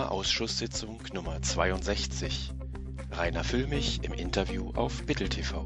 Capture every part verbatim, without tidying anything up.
Berliner Ausschusssitzung Nummer zweiundsechzig. Rainer Füllmich im Interview auf Bittel T V.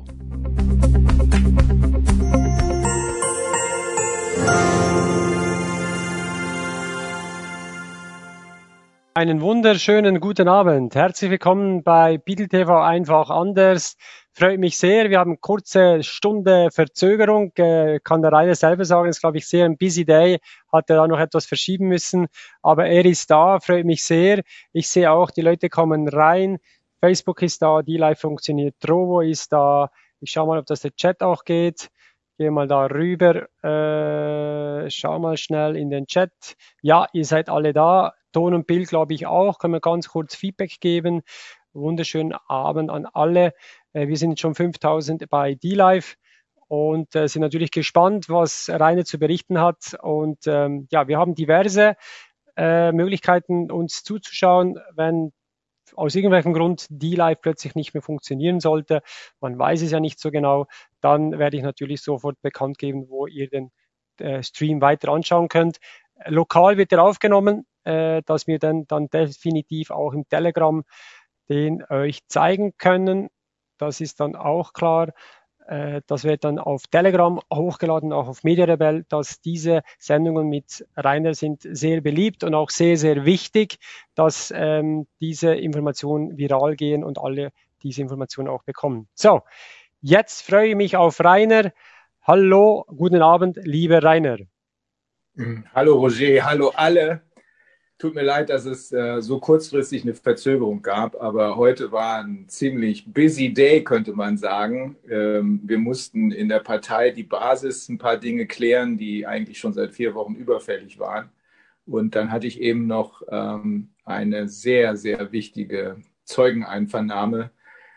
Einen wunderschönen guten Abend. Herzlich willkommen bei Bittel T V einfach anders. Freut mich sehr. Wir haben eine kurze Stunde Verzögerung. Äh, kann der Rainer selber sagen, ist, glaube ich, sehr ein busy day. Hat er da noch etwas verschieben müssen. Aber er ist da. Freut mich sehr. Ich sehe auch, die Leute kommen rein. Facebook ist da. D-Live funktioniert. Trovo ist da. Ich schaue mal, ob das der Chat auch geht. Gehe mal da rüber. Äh, schau mal schnell in den Chat. Ja, ihr seid alle da. Ton und Bild, glaube ich, auch. Können wir ganz kurz Feedback geben. Wunderschönen Abend an alle. Äh, wir sind schon fünftausend bei D-Live und äh, sind natürlich gespannt, was Rainer zu berichten hat. Und ähm, ja, wir haben diverse äh, Möglichkeiten, uns zuzuschauen, wenn aus irgendwelchem Grund D-Live plötzlich nicht mehr funktionieren sollte. Man weiß es ja nicht so genau. Dann werde ich natürlich sofort bekannt geben, wo ihr den äh, Stream weiter anschauen könnt. Lokal wird er aufgenommen, äh, dass wir dann, dann definitiv auch im Telegram den euch zeigen können. Das ist dann auch klar. Äh, das wird dann auf Telegram hochgeladen, auch auf MediaRebell, dass diese Sendungen mit Rainer sind sehr beliebt und auch sehr, sehr wichtig, dass ähm, diese Informationen viral gehen und alle diese Informationen auch bekommen. So, jetzt freue ich mich auf Rainer. Hallo, guten Abend, lieber Rainer. Hallo Roger, hallo alle. Tut mir leid, dass es äh, so kurzfristig eine Verzögerung gab, aber heute war ein ziemlich busy day, könnte man sagen. Ähm, wir mussten in der Partei die Basis ein paar Dinge klären, die eigentlich schon seit vier Wochen überfällig waren. Und dann hatte ich eben noch ähm, eine sehr, sehr wichtige Zeugeneinvernahme.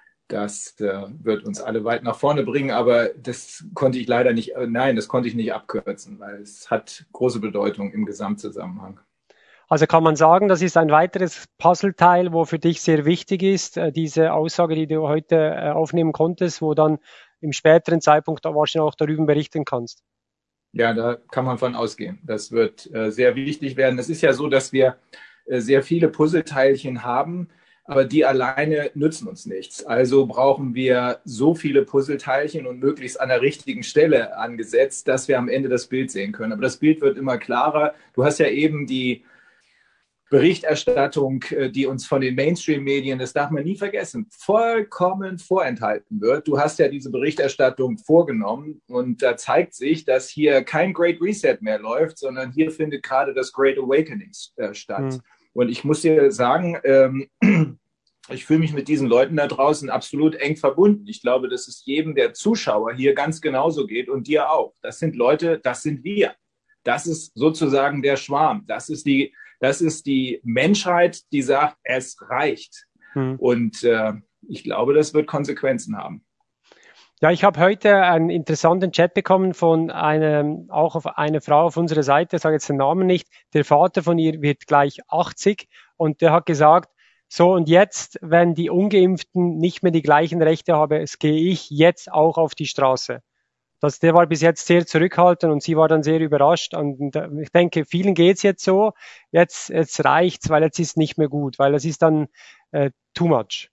Das äh, wird uns alle weit nach vorne bringen, aber das konnte ich leider nicht, äh, nein, das konnte ich nicht abkürzen, weil es hat große Bedeutung im Gesamtzusammenhang. Also kann man sagen, das ist ein weiteres Puzzleteil, wo für dich sehr wichtig ist, äh, diese Aussage, die du heute äh, aufnehmen konntest, wo dann im späteren Zeitpunkt da wahrscheinlich auch darüber berichten kannst. Ja, da kann man von ausgehen. Das wird äh, sehr wichtig werden. Es ist ja so, dass wir äh, sehr viele Puzzleteilchen haben, aber die alleine nützen uns nichts. Also brauchen wir so viele Puzzleteilchen und möglichst an der richtigen Stelle angesetzt, dass wir am Ende das Bild sehen können. Aber das Bild wird immer klarer. Du hast ja eben die Berichterstattung, die uns von den Mainstream-Medien, das darf man nie vergessen, vollkommen vorenthalten wird. Du hast ja diese Berichterstattung vorgenommen und da zeigt sich, dass hier kein Great Reset mehr läuft, sondern hier findet gerade das Great Awakening äh, statt. Mhm. Und ich muss dir sagen, ähm, ich fühle mich mit diesen Leuten da draußen absolut eng verbunden. Ich glaube, dass es jedem der Zuschauer hier ganz genauso geht und dir auch. Das sind Leute, das sind wir. Das ist sozusagen der Schwarm. Das ist die Das ist die Menschheit, die sagt, es reicht. Hm. Und äh, ich glaube, das wird Konsequenzen haben. Ja, ich habe heute einen interessanten Chat bekommen von einem, auch auf eine Frau auf unserer Seite, ich sage jetzt den Namen nicht, der Vater von ihr wird gleich achtzig und der hat gesagt, so und jetzt, wenn die Ungeimpften nicht mehr die gleichen Rechte haben, gehe ich jetzt auch auf die Straße. Das, der war bis jetzt sehr zurückhaltend und sie war dann sehr überrascht. Und ich denke, vielen geht's jetzt so. Jetzt, jetzt reicht's, weil jetzt ist nicht mehr gut, weil es ist dann äh, too much.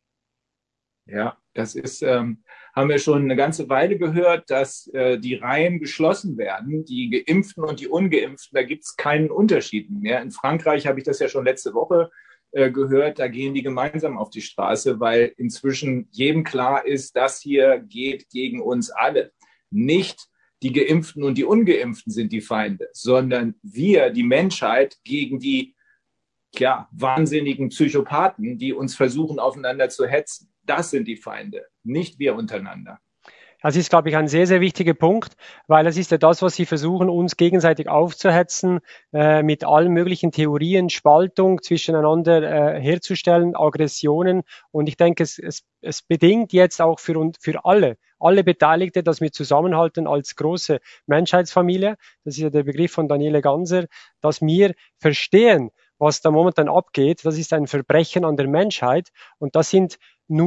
Ja, das ist, ähm, haben wir schon eine ganze Weile gehört, dass äh, die Reihen geschlossen werden, die Geimpften und die Ungeimpften, da gibt's keinen Unterschied mehr. In Frankreich habe ich das ja schon letzte Woche äh, gehört, da gehen die gemeinsam auf die Straße, weil inzwischen jedem klar ist, das hier geht gegen uns alle. Nicht die Geimpften und die Ungeimpften sind die Feinde, sondern wir, die Menschheit, gegen die ja, wahnsinnigen Psychopathen, die uns versuchen, aufeinander zu hetzen. Das sind die Feinde, nicht wir untereinander. Das ist, glaube ich, ein sehr, sehr wichtiger Punkt, weil das ist ja das, was sie versuchen, uns gegenseitig aufzuhetzen, äh, mit allen möglichen Theorien, Spaltung zwischeneinander äh, herzustellen, Aggressionen. Und ich denke, es, es, es bedingt jetzt auch für, für alle, alle Beteiligte, dass wir zusammenhalten als große Menschheitsfamilie. Das ist ja der Begriff von Daniele Ganser, dass wir verstehen, was da momentan abgeht. Das ist ein Verbrechen an der Menschheit. Und das sind nur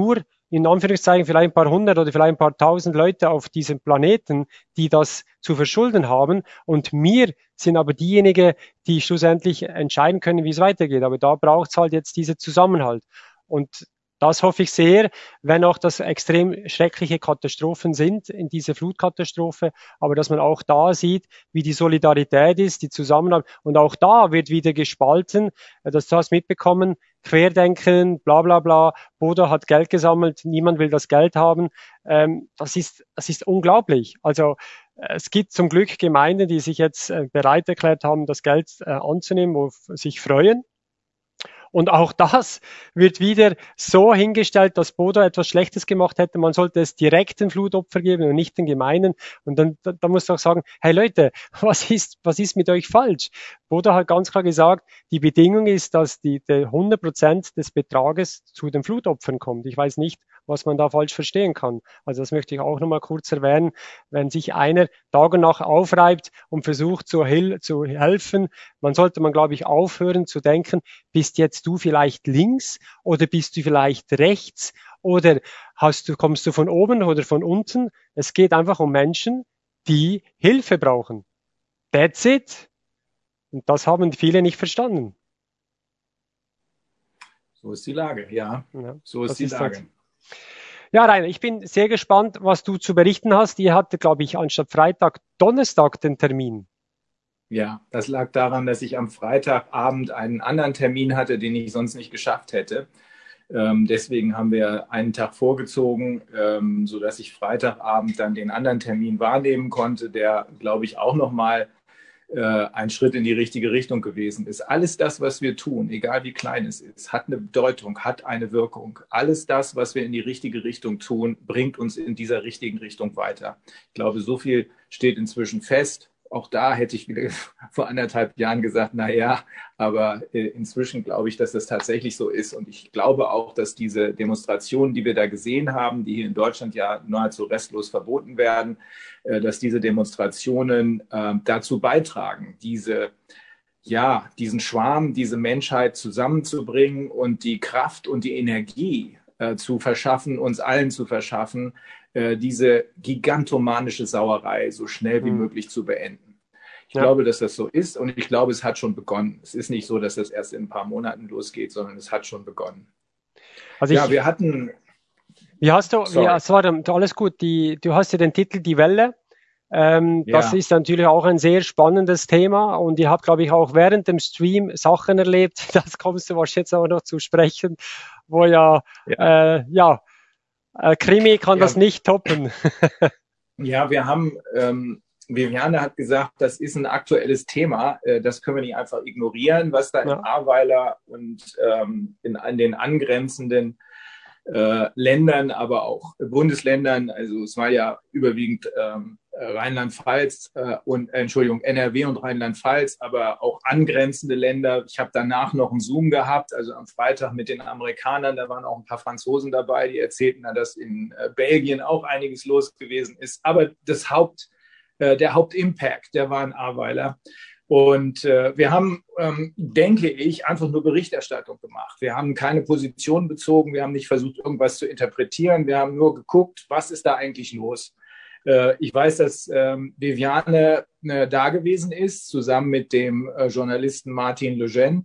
in Anführungszeichen vielleicht ein paar hundert oder vielleicht ein paar tausend Leute auf diesem Planeten, die das zu verschulden haben. Und wir sind aber diejenigen, die schlussendlich entscheiden können, wie es weitergeht. Aber da braucht es halt jetzt diesen Zusammenhalt. Und das hoffe ich sehr, wenn auch das extrem schreckliche Katastrophen sind in dieser Flutkatastrophe, aber dass man auch da sieht, wie die Solidarität ist, die Zusammenarbeit. Und auch da wird wieder gespalten. Das hast du mitbekommen. Querdenken, bla bla bla. Bodo hat Geld gesammelt, niemand will das Geld haben. Ähm, das ist, das ist unglaublich. Also es gibt zum Glück Gemeinden, die sich jetzt äh, bereit erklärt haben, das Geld äh, anzunehmen, wo sich freuen. Und auch das wird wieder so hingestellt, dass Bodo etwas Schlechtes gemacht hätte. Man sollte es direkt den Flutopfer geben und nicht den Gemeinen. Und dann, da, da musst du auch sagen, hey Leute, was ist, was ist mit euch falsch? Bodo hat ganz klar gesagt, die Bedingung ist, dass die, die hundert Prozent des Betrages zu den Flutopfern kommt. Ich weiß nicht, was man da falsch verstehen kann. Also das möchte ich auch nochmal kurz erwähnen. Wenn sich einer Tag und Nacht aufreibt und versucht zu, hel zu helfen, man sollte man, glaube ich, aufhören zu denken, bist jetzt du vielleicht links oder bist du vielleicht rechts oder hast du, kommst du von oben oder von unten? Es geht einfach um Menschen, die Hilfe brauchen. That's it. Und das haben viele nicht verstanden. So ist die Lage, ja. ja so ist die ist Lage. Das. Ja, Rainer, ich bin sehr gespannt, was du zu berichten hast. Ihr hattet, glaube ich, anstatt Freitag, Donnerstag den Termin. Ja, das lag daran, dass ich am Freitagabend einen anderen Termin hatte, den ich sonst nicht geschafft hätte. Ähm, deswegen haben wir einen Tag vorgezogen, ähm, sodass ich Freitagabend dann den anderen Termin wahrnehmen konnte, der, glaube ich, auch nochmal äh, ein Schritt in die richtige Richtung gewesen ist. Alles das, was wir tun, egal wie klein es ist, hat eine Bedeutung, hat eine Wirkung. Alles das, was wir in die richtige Richtung tun, bringt uns in dieser richtigen Richtung weiter. Ich glaube, so viel steht inzwischen fest. Auch da hätte ich wieder vor anderthalb Jahren gesagt, na ja, aber äh, inzwischen glaube ich, dass das tatsächlich so ist. Und ich glaube auch, dass diese Demonstrationen, die wir da gesehen haben, die hier in Deutschland ja nahezu restlos verboten werden, äh, dass diese Demonstrationen äh, dazu beitragen, diese, ja, diesen Schwarm, diese Menschheit zusammenzubringen und die Kraft und die Energie äh, zu verschaffen, uns allen zu verschaffen, diese gigantomanische Sauerei so schnell wie hm. möglich zu beenden. Ich ja. glaube, dass das so ist und ich glaube, es hat schon begonnen. Es ist nicht so, dass das erst in ein paar Monaten losgeht, sondern es hat schon begonnen. Also ja, ich, wir hatten... Wie hast du, wie, es war alles gut, die, du hast ja den Titel Die Welle. Ähm, ja. Das ist natürlich auch ein sehr spannendes Thema und ihr habt, glaube ich, auch während dem Stream Sachen erlebt, das kommst du wahrscheinlich jetzt aber noch zu sprechen, wo ja, ja, äh, ja Krimi kann ja. das nicht toppen. Ja, wir haben, ähm, Viviane hat gesagt, das ist ein aktuelles Thema, äh, das können wir nicht einfach ignorieren, was da ja. in Ahrweiler und ähm, in an den angrenzenden äh, Ländern, aber auch Bundesländern, also es war ja überwiegend ähm, Rheinland-Pfalz äh, und äh, Entschuldigung, N R W und Rheinland-Pfalz, aber auch angrenzende Länder. Ich habe danach noch einen Zoom gehabt, also am Freitag mit den Amerikanern, da waren auch ein paar Franzosen dabei, die erzählten, dass in äh, Belgien auch einiges los gewesen ist. Aber das Haupt, äh, der Hauptimpact, der war in Ahrweiler. Und äh, wir haben, ähm, denke ich, einfach nur Berichterstattung gemacht. Wir haben keine Position bezogen, wir haben nicht versucht, irgendwas zu interpretieren, wir haben nur geguckt, was ist da eigentlich los. Äh, ich weiß, dass ähm, Viviane äh, da gewesen ist, zusammen mit dem äh, Journalisten Martin Lejeune.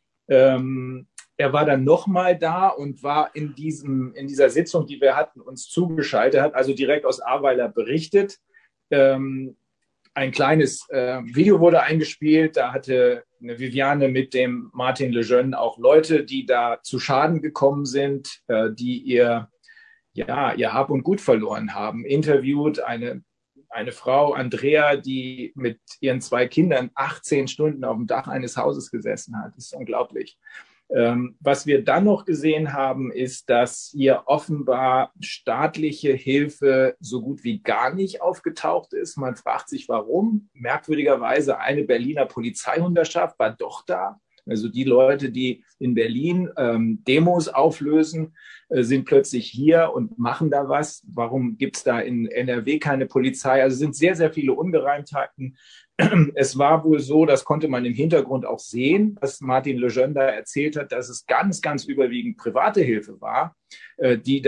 Ähm, er war dann nochmal da und war in, diesem, in dieser Sitzung, die wir hatten, uns zugeschaltet, hat also direkt aus Ahrweiler berichtet. Ähm, Ein kleines äh, Video wurde eingespielt, da hatte eine Viviane mit dem Martin Lejeune auch Leute, die da zu Schaden gekommen sind, äh, die ihr, ja, ihr Hab und Gut verloren haben, interviewt. Eine, eine Frau, Andrea, die mit ihren zwei Kindern achtzehn Stunden auf dem Dach eines Hauses gesessen hat. Das ist unglaublich. Ähm, was wir dann noch gesehen haben, ist, dass hier offenbar staatliche Hilfe so gut wie gar nicht aufgetaucht ist. Man fragt sich, warum. Merkwürdigerweise eine Berliner Polizeihundertschaft war doch da. Also die Leute, die in Berlin ähm, Demos auflösen, äh, sind plötzlich hier und machen da was. Warum gibt es da in N R W keine Polizei? Also es sind sehr, sehr viele Ungereimtheiten. Es war wohl so, das konnte man im Hintergrund auch sehen, was Martin Lejeune da erzählt hat, dass es ganz, ganz überwiegend private Hilfe war, äh, die da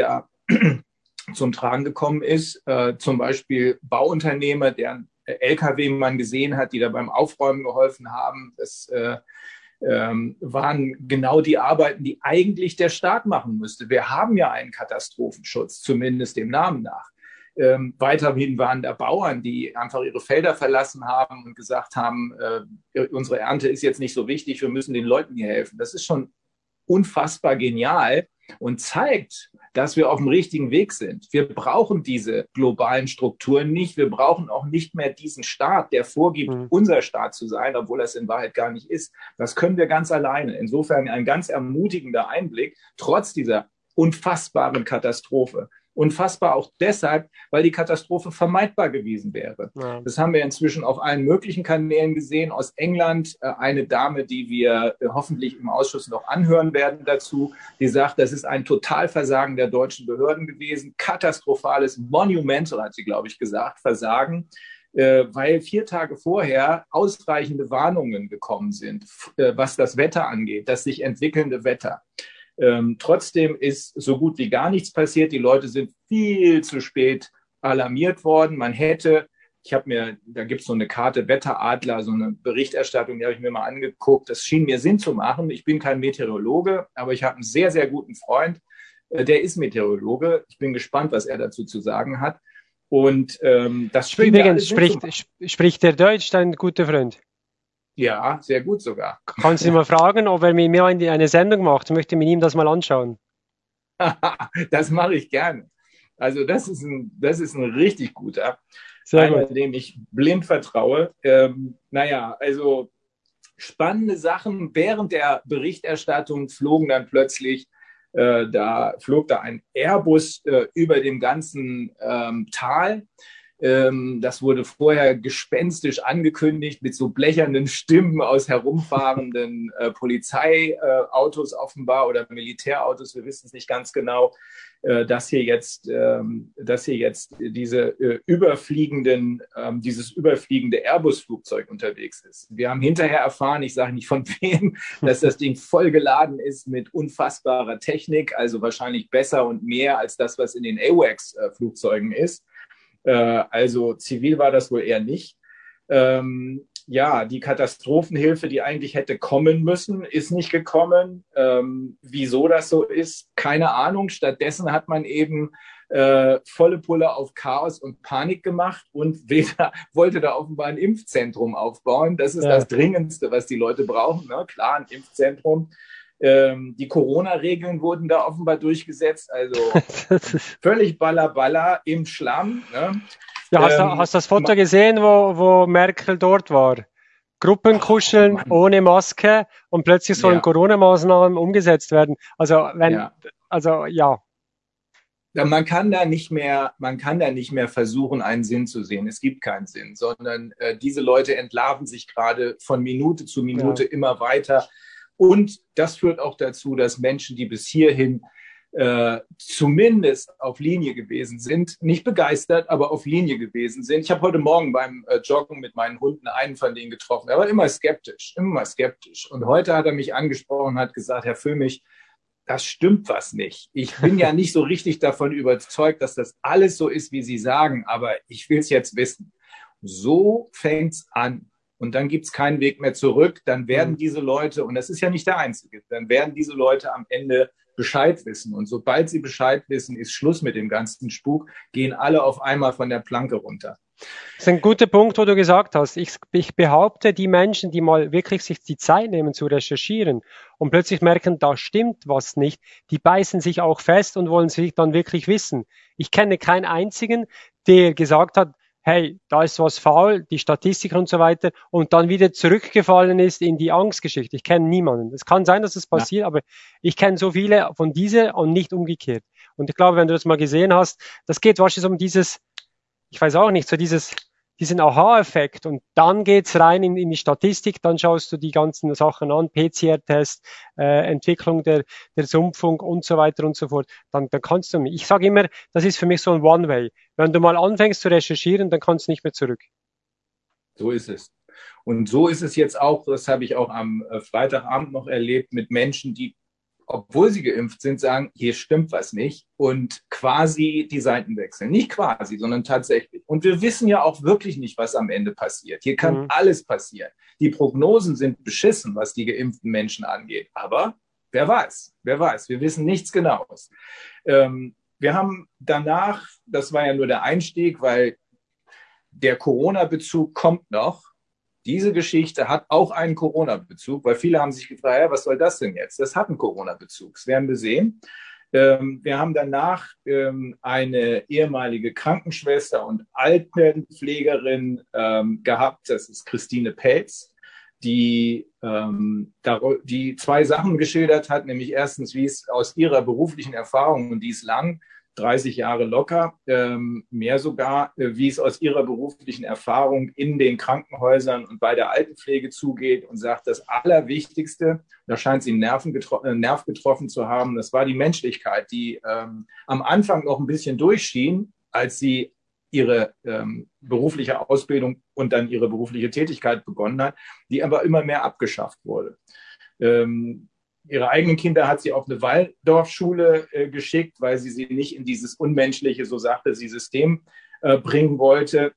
zum Tragen gekommen ist. Äh, zum Beispiel Bauunternehmer, deren L K W man gesehen hat, die da beim Aufräumen geholfen haben. Das äh, ähm, waren genau die Arbeiten, die eigentlich der Staat machen müsste. Wir haben ja einen Katastrophenschutz, zumindest dem Namen nach. Ähm, weiterhin waren da Bauern, die einfach ihre Felder verlassen haben und gesagt haben, äh, unsere Ernte ist jetzt nicht so wichtig, wir müssen den Leuten hier helfen. Das ist schon unfassbar genial und zeigt, dass wir auf dem richtigen Weg sind. Wir brauchen diese globalen Strukturen nicht. Wir brauchen auch nicht mehr diesen Staat, der vorgibt, mhm. unser Staat zu sein, obwohl das in Wahrheit gar nicht ist. Das können wir ganz alleine. Insofern ein ganz ermutigender Einblick, trotz dieser unfassbaren Katastrophe. Unfassbar auch deshalb, weil die Katastrophe vermeidbar gewesen wäre. Ja. Das haben wir inzwischen auf allen möglichen Kanälen gesehen. Aus England äh, eine Dame, die wir äh, hoffentlich im Ausschuss noch anhören werden dazu, die sagt, das ist ein Totalversagen der deutschen Behörden gewesen. Katastrophales, monumental, hat sie, glaube ich, gesagt, Versagen, äh, weil vier Tage vorher ausreichende Warnungen gekommen sind, äh, was das Wetter angeht, das sich entwickelnde Wetter. Ähm, trotzdem ist so gut wie gar nichts passiert. Die Leute sind viel zu spät alarmiert worden. Man hätte, ich habe mir, da gibt es so eine Karte Wetteradler, so eine Berichterstattung, die habe ich mir mal angeguckt. Das schien mir Sinn zu machen. Ich bin kein Meteorologe, aber ich habe einen sehr, sehr guten Freund, äh, der ist Meteorologe. Ich bin gespannt, was er dazu zu sagen hat. Und ähm, das schien Übrigens spricht, spricht der Deutsch, dein guter Freund? Ja, sehr gut sogar. Kannst du ihn mal fragen, ob er mit mir eine Sendung macht? Ich möchte mit ihm das mal anschauen. Das mache ich gerne. Also das ist ein, das ist ein richtig guter, sehr einer, gut. dem ich blind vertraue. Ähm, naja, also spannende Sachen. Während der Berichterstattung flogen dann plötzlich, äh, da flog da ein Airbus äh, über dem ganzen ähm, Tal. Das wurde vorher gespenstisch angekündigt mit so blechernden Stimmen aus herumfahrenden äh, Polizeiautos äh, offenbar oder Militärautos, wir wissen es nicht ganz genau, äh, dass hier jetzt, ähm, dass hier jetzt diese äh, überfliegenden, ähm, dieses überfliegende Airbus-Flugzeug unterwegs ist. Wir haben hinterher erfahren, ich sage nicht von wem, dass das Ding vollgeladen ist mit unfassbarer Technik, also wahrscheinlich besser und mehr als das, was in den AWACS-Flugzeugen ist. Also zivil war das wohl eher nicht. Ähm, ja, die Katastrophenhilfe, die eigentlich hätte kommen müssen, ist nicht gekommen. Ähm, wieso das so ist, keine Ahnung. Stattdessen hat man eben äh, volle Pulle auf Chaos und Panik gemacht und weder wollte da offenbar ein Impfzentrum aufbauen. Das ist ja das Dringendste, was die Leute brauchen. Ne? Klar, ein Impfzentrum. Ähm, die Corona-Regeln wurden da offenbar durchgesetzt, also völlig balla im Schlamm. Ne? Ja, hast, ähm, du, hast du das Foto gesehen, wo, wo Merkel dort war? Gruppenkuscheln oh, ohne Maske und plötzlich sollen ja. Corona-Maßnahmen umgesetzt werden. Also wenn, ja. also ja. ja. Man kann da nicht mehr, man kann da nicht mehr versuchen, einen Sinn zu sehen. Es gibt keinen Sinn, sondern äh, diese Leute entlarven sich gerade von Minute zu Minute ja. immer weiter. Und das führt auch dazu, dass Menschen, die bis hierhin äh, zumindest auf Linie gewesen sind, nicht begeistert, aber auf Linie gewesen sind. Ich habe heute Morgen beim äh, Joggen mit meinen Hunden einen von denen getroffen. Er war immer skeptisch, immer skeptisch. Und heute hat er mich angesprochen, hat gesagt, Herr Füllmich, das stimmt was nicht. Ich bin ja nicht so richtig davon überzeugt, dass das alles so ist, wie Sie sagen, aber ich will es jetzt wissen. So fängt's an. Und dann gibt es keinen Weg mehr zurück. Dann werden diese Leute, und das ist ja nicht der einzige, dann werden diese Leute am Ende Bescheid wissen. Und sobald sie Bescheid wissen, ist Schluss mit dem ganzen Spuk, gehen alle auf einmal von der Planke runter. Das ist ein guter Punkt, wo du gesagt hast. Ich, ich behaupte, die Menschen, die mal wirklich sich die Zeit nehmen zu recherchieren und plötzlich merken, da stimmt was nicht, die beißen sich auch fest und wollen sich dann wirklich wissen. Ich kenne keinen einzigen, der gesagt hat, hey, da ist was faul, die Statistik und so weiter, und dann wieder zurückgefallen ist in die Angstgeschichte. Ich kenne niemanden. Es kann sein, dass es passiert, ja. aber ich kenne so viele von dieser und nicht umgekehrt. Und ich glaube, wenn du das mal gesehen hast, das geht wahrscheinlich um dieses, ich weiß auch nicht, so dieses, diesen Aha-Effekt, und dann geht's rein in, in die Statistik, dann schaust du die ganzen Sachen an, P C R-Test, äh, Entwicklung der, der Sumpfung und so weiter und so fort, dann, dann kannst du, ich sage immer, das ist für mich so ein One-Way. Wenn du mal anfängst zu recherchieren, dann kannst du nicht mehr zurück. So ist es. Und so ist es jetzt auch, das habe ich auch am Freitagabend noch erlebt, mit Menschen, die obwohl sie geimpft sind, sagen, hier stimmt was nicht und quasi die Seiten wechseln. Nicht quasi, sondern tatsächlich. Und wir wissen ja auch wirklich nicht, was am Ende passiert. Hier kann mhm. alles passieren. Die Prognosen sind beschissen, was die geimpften Menschen angeht. Aber wer weiß, wer weiß. Wir wissen nichts Genaues. Ähm, wir haben danach, das war ja nur der Einstieg, weil der Corona-Bezug kommt noch. Diese Geschichte hat auch einen Corona-Bezug, weil viele haben sich gefragt, ja, was soll das denn jetzt? Das hat einen Corona-Bezug, das werden wir sehen. Ähm, wir haben danach ähm, eine ehemalige Krankenschwester und Altenpflegerin ähm, gehabt, das ist Christine Pelz, die, ähm, die zwei Sachen geschildert hat, nämlich erstens, wie es aus ihrer beruflichen Erfahrung, und die ist lang, dreißig Jahre locker, ähm, mehr sogar, äh, wie es aus ihrer beruflichen Erfahrung in den Krankenhäusern und bei der Altenpflege zugeht und sagt, das Allerwichtigste, da scheint sie einen Nerven getro- äh, Nerv getroffen zu haben, das war die Menschlichkeit, die ähm, am Anfang noch ein bisschen durchschien, als sie ihre ähm, berufliche Ausbildung und dann ihre berufliche Tätigkeit begonnen hat, die aber immer mehr abgeschafft wurde. Ähm, Ihre eigenen Kinder hat sie auf eine Waldorfschule äh, geschickt, weil sie sie nicht in dieses unmenschliche, so sagte sie, System äh, bringen wollte.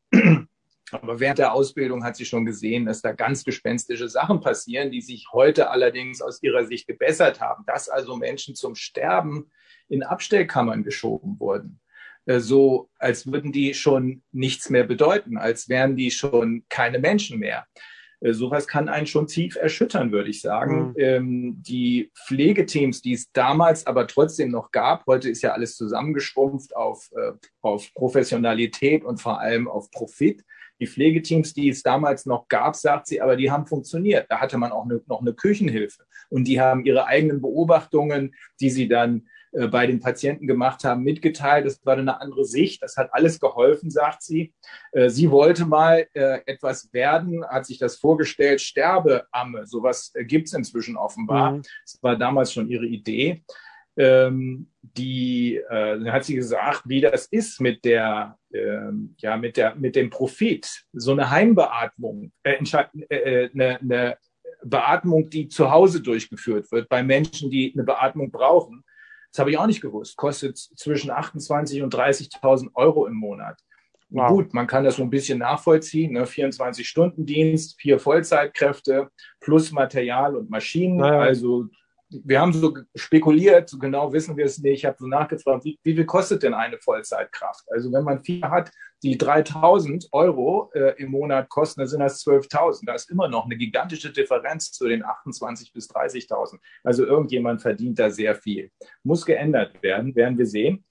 Aber während der Ausbildung hat sie schon gesehen, dass da ganz gespenstische Sachen passieren, die sich heute allerdings aus ihrer Sicht gebessert haben. Dass also Menschen zum Sterben in Abstellkammern geschoben wurden. Äh, so, als würden die schon nichts mehr bedeuten, als wären die schon keine Menschen mehr. Sowas kann einen schon tief erschüttern, würde ich sagen. Mhm. Ähm, die Pflegeteams, die es damals aber trotzdem noch gab, heute ist ja alles zusammengeschrumpft auf, äh, auf Professionalität und vor allem auf Profit. Die Pflegeteams, die es damals noch gab, sagt sie, aber die haben funktioniert. Da hatte man auch ne, noch eine Küchenhilfe. Und die haben ihre eigenen Beobachtungen, die sie dann äh, bei den Patienten gemacht haben, mitgeteilt. Das war eine andere Sicht. Das hat alles geholfen, sagt sie. Äh, sie wollte mal äh, etwas werden, hat sich das vorgestellt, Sterbeamme. Sowas äh, gibt es inzwischen offenbar. Mhm. Das war damals schon ihre Idee. Ähm, die äh, hat sie gesagt, wie das ist mit der, äh, ja, mit der, mit dem Profit. So eine Heimbeatmung, äh, äh, eine, eine Beatmung, die zu Hause durchgeführt wird bei Menschen, die eine Beatmung brauchen. Das habe ich auch nicht gewusst. Kostet zwischen achtundzwanzigtausend und dreißigtausend Euro im Monat. Wow. Gut, man kann das so ein bisschen nachvollziehen. Ne? vierundzwanzig-Stunden-Dienst, vier Vollzeitkräfte plus Material und Maschinen. Naja. Also wir haben so spekuliert, so genau wissen wir es nicht. Ich habe so nachgefragt, wie, wie viel kostet denn eine Vollzeitkraft? Also wenn man vier hat, die dreitausend Euro äh, im Monat kosten, dann sind das zwölftausend. Da ist immer noch eine gigantische Differenz zu den achtundzwanzigtausend bis dreißigtausend. Also irgendjemand verdient da sehr viel. Muss geändert werden, werden wir sehen.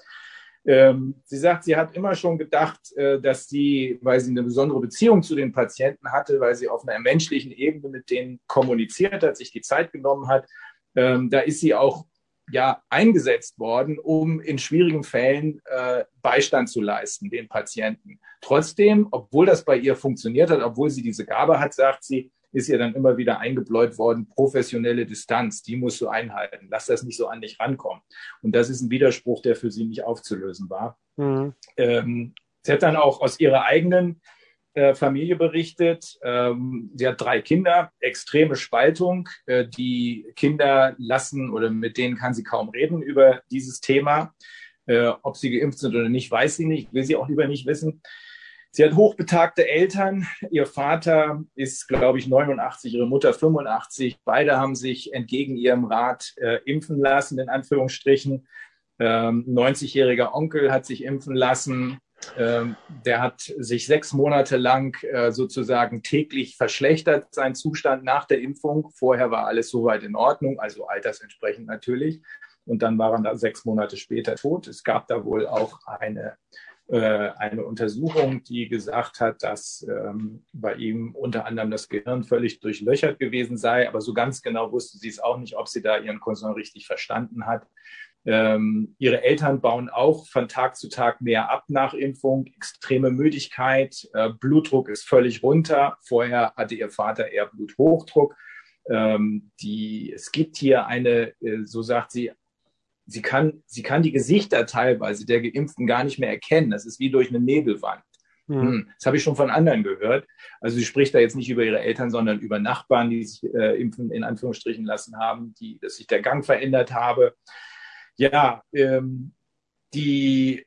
Ähm, sie sagt, sie hat immer schon gedacht, äh, dass sie, weil sie eine besondere Beziehung zu den Patienten hatte, weil sie auf einer menschlichen Ebene mit denen kommuniziert hat, sich die Zeit genommen hat, ähm, da ist sie auch ja eingesetzt worden, um in schwierigen Fällen äh, Beistand zu leisten, den Patienten. Trotzdem, obwohl das bei ihr funktioniert hat, obwohl sie diese Gabe hat, sagt sie, ist ihr dann immer wieder eingebläut worden, professionelle Distanz, die musst du einhalten. Lass das nicht so an dich rankommen. Und das ist ein Widerspruch, der für sie nicht aufzulösen war. Mhm. Ähm, sie hat dann auch aus ihrer eigenen äh, Familie berichtet. Ähm, sie hat drei Kinder, extreme Spaltung. Äh, die Kinder lassen oder mit denen kann sie kaum reden über dieses Thema. Äh, ob sie geimpft sind oder nicht, weiß sie nicht, will sie auch lieber nicht wissen. Sie hat hochbetagte Eltern. Ihr Vater ist, glaube ich, neunundachtzig, ihre Mutter fünfundachtzig. Beide haben sich entgegen ihrem Rat äh, impfen lassen, in Anführungsstrichen. Ähm, neunzigjähriger Onkel hat sich impfen lassen. Ähm, der hat sich sechs Monate lang äh, sozusagen täglich verschlechtert, sein Zustand nach der Impfung. Vorher war alles soweit in Ordnung, also altersentsprechend natürlich. Und dann war er da sechs Monate später tot. Es gab da wohl auch eine eine Untersuchung, die gesagt hat, dass ähm, bei ihm unter anderem das Gehirn völlig durchlöchert gewesen sei, aber so ganz genau wusste sie es auch nicht, ob sie da ihren Cousin richtig verstanden hat. Ähm, ihre Eltern bauen auch von Tag zu Tag mehr ab nach Impfung, extreme Müdigkeit, äh, Blutdruck ist völlig runter. Vorher hatte ihr Vater eher Bluthochdruck. Ähm, die, es gibt hier eine, äh, so sagt sie, Sie kann, sie kann die Gesichter teilweise der Geimpften gar nicht mehr erkennen. Das ist wie durch eine Nebelwand. Mhm. Hm, das habe ich schon von anderen gehört. Also sie spricht da jetzt nicht über ihre Eltern, sondern über Nachbarn, die sich äh, impfen in Anführungsstrichen lassen haben, die, dass sich der Gang verändert habe. Ja, ähm, die,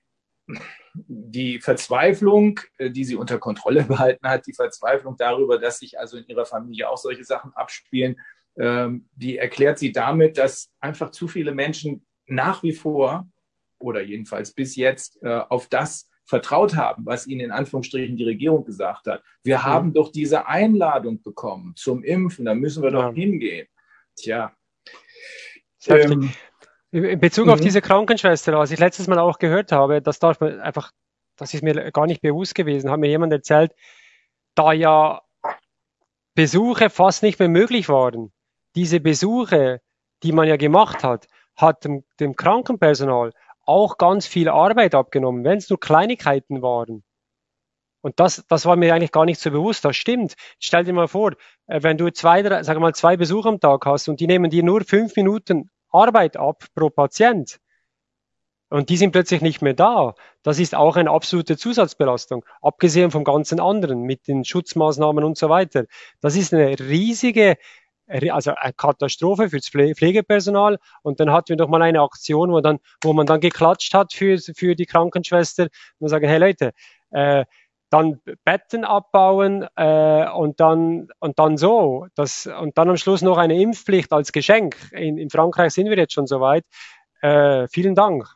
die Verzweiflung, äh, die sie unter Kontrolle behalten hat, die Verzweiflung darüber, dass sich also in ihrer Familie auch solche Sachen abspielen, ähm, die erklärt sie damit, dass einfach zu viele Menschen nach wie vor oder jedenfalls bis jetzt äh, auf das vertraut haben, was ihnen in Anführungsstrichen die Regierung gesagt hat. Wir haben Mhm. doch diese Einladung bekommen zum Impfen, da müssen wir Ja. doch hingehen. Tja. Das ist heftig. Ähm, In Bezug auf mhm. diese Krankenschwester, was ich letztes Mal auch gehört habe, das darf man einfach, das ist mir gar nicht bewusst gewesen, hat mir jemand erzählt, da ja Besuche fast nicht mehr möglich waren. Diese Besuche, die man ja gemacht hat, hat dem, dem Krankenpersonal auch ganz viel Arbeit abgenommen, wenn es nur Kleinigkeiten waren. Und das, das war mir eigentlich gar nicht so bewusst. Das stimmt. Stell dir mal vor, äh, wenn du zwei, drei, sag mal, zwei Besuche am Tag hast und die nehmen dir nur fünf Minuten Arbeit ab pro Patient und die sind plötzlich nicht mehr da. Das ist auch eine absolute Zusatzbelastung, abgesehen vom ganzen anderen mit den Schutzmaßnahmen und so weiter. Das ist eine riesige, also eine Katastrophe fürs Pflegepersonal. Und dann hatten wir doch mal eine Aktion, wo dann, wo man dann geklatscht hat für, für die Krankenschwester und sagen, hey Leute, äh, dann Betten abbauen äh, und dann und dann so das und dann am Schluss noch eine Impfpflicht als Geschenk. In, in Frankreich sind wir jetzt schon so weit. Äh, vielen Dank.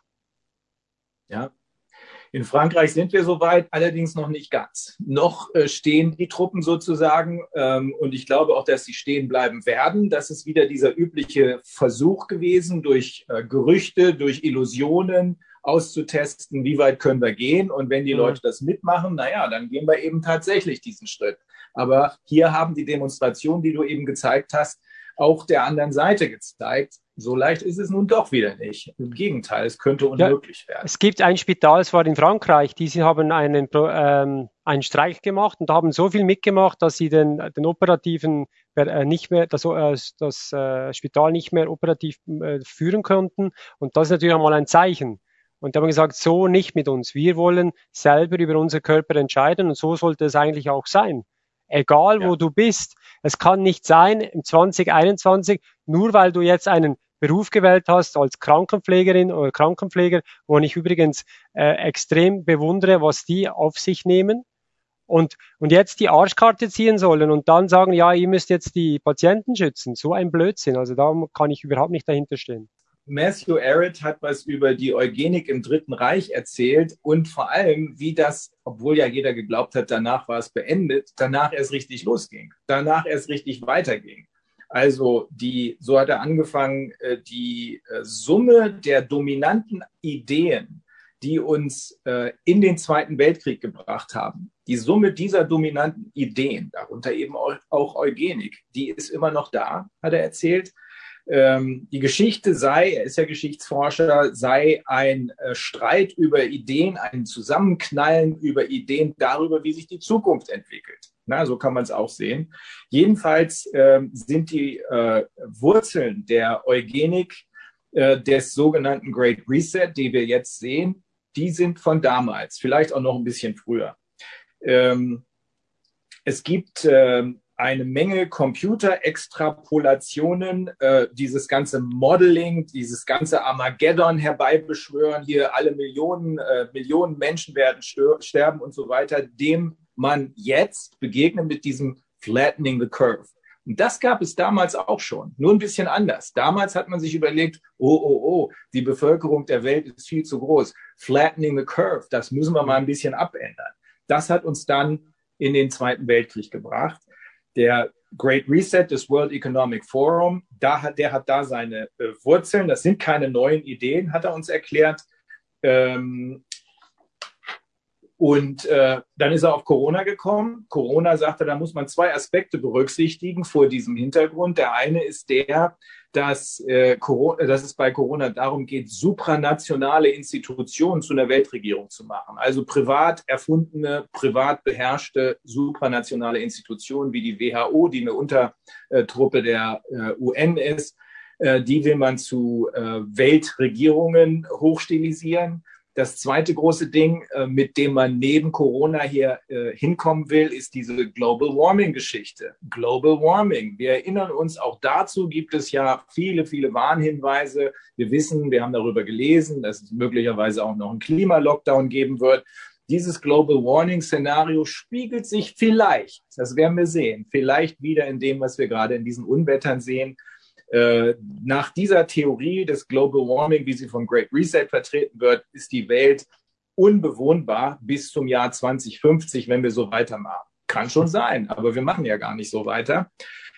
Ja. In Frankreich sind wir soweit, allerdings noch nicht ganz. Noch äh, stehen die Truppen sozusagen ähm, und ich glaube auch, dass sie stehen bleiben werden. Das ist wieder dieser übliche Versuch gewesen, durch äh, Gerüchte, durch Illusionen auszutesten, wie weit können wir gehen. Und wenn die Mhm. Leute das mitmachen, naja, dann gehen wir eben tatsächlich diesen Schritt. Aber hier haben die Demonstrationen, die du eben gezeigt hast, auch der anderen Seite gezeigt. So leicht ist es nun doch wieder nicht. Im Gegenteil, es könnte unmöglich ja, werden. Es gibt ein Spital, es war in Frankreich, die sie haben einen, ähm, einen Streik gemacht und haben so viel mitgemacht, dass sie den, den operativen äh, nicht mehr, das, äh, das äh, Spital nicht mehr operativ äh, führen konnten. Und das ist natürlich einmal ein Zeichen. Und da haben wir gesagt, so nicht mit uns. Wir wollen selber über unseren Körper entscheiden und so sollte es eigentlich auch sein. Egal wo Ja. du bist. Es kann nicht sein, im zwanzig einundzwanzig, nur weil du jetzt einen Beruf gewählt hast als Krankenpflegerin oder Krankenpfleger, wo ich übrigens äh, extrem bewundere, was die auf sich nehmen und, und jetzt die Arschkarte ziehen sollen und dann sagen, ja, ihr müsst jetzt die Patienten schützen. So ein Blödsinn. Also da kann ich überhaupt nicht dahinter stehen. Matthew Arrett hat was über die Eugenik im Dritten Reich erzählt und vor allem, wie das, obwohl ja jeder geglaubt hat, danach war es beendet, danach erst richtig losging, danach erst richtig weiterging. Also die, so hat er angefangen, die Summe der dominanten Ideen, die uns in den Zweiten Weltkrieg gebracht haben, die Summe dieser dominanten Ideen, darunter eben auch Eugenik, die ist immer noch da, hat er erzählt. Die Geschichte sei, er ist ja Geschichtsforscher, sei ein Streit über Ideen, ein Zusammenknallen über Ideen darüber, wie sich die Zukunft entwickelt. Na, so kann man es auch sehen. Jedenfalls äh, sind die äh, Wurzeln der Eugenik, äh, des sogenannten Great Reset, die wir jetzt sehen, die sind von damals, vielleicht auch noch ein bisschen früher. Ähm, es gibt äh, eine Menge Computerextrapolationen, äh, dieses ganze Modeling, dieses ganze Armageddon herbeibeschwören, hier alle Millionen, äh, Millionen Menschen werden sterben und so weiter, dem man jetzt begegnet mit diesem Flattening the Curve. Und das gab es damals auch schon, nur ein bisschen anders. Damals hat man sich überlegt, oh, oh, oh, die Bevölkerung der Welt ist viel zu groß. Flattening the Curve, das müssen wir mal ein bisschen abändern. Das hat uns dann in den Zweiten Weltkrieg gebracht. Der Great Reset des World Economic Forum, da hat, der hat da seine äh, Wurzeln. Das sind keine neuen Ideen, hat er uns erklärt. Ähm, Und äh, dann ist er auf Corona gekommen. Corona sagte, da muss man zwei Aspekte berücksichtigen vor diesem Hintergrund. Der eine ist der, dass, äh, Corona, dass es bei Corona darum geht, supranationale Institutionen zu einer Weltregierung zu machen. Also privat erfundene, privat beherrschte supranationale Institutionen wie die W H O, die eine Untertruppe der äh, U N ist. Äh, die will man zu äh, Weltregierungen hochstilisieren. das zweite große Ding, äh, mit dem man neben Corona hier äh, hinkommen will, ist diese Global Warming-Geschichte. Global Warming. Wir erinnern uns, auch dazu gibt es ja viele, viele Warnhinweise. Wir wissen, wir haben darüber gelesen, dass es möglicherweise auch noch einen Klimalockdown geben wird. Dieses Global Warming-Szenario spiegelt sich vielleicht, das werden wir sehen, vielleicht wieder in dem, was wir gerade in diesen Unwettern sehen. Äh, nach dieser Theorie des Global Warming, wie sie vom Great Reset vertreten wird, ist die Welt unbewohnbar bis zum Jahr zwanzig fünfzig, wenn wir so weitermachen. Kann schon sein, aber wir machen ja gar nicht so weiter.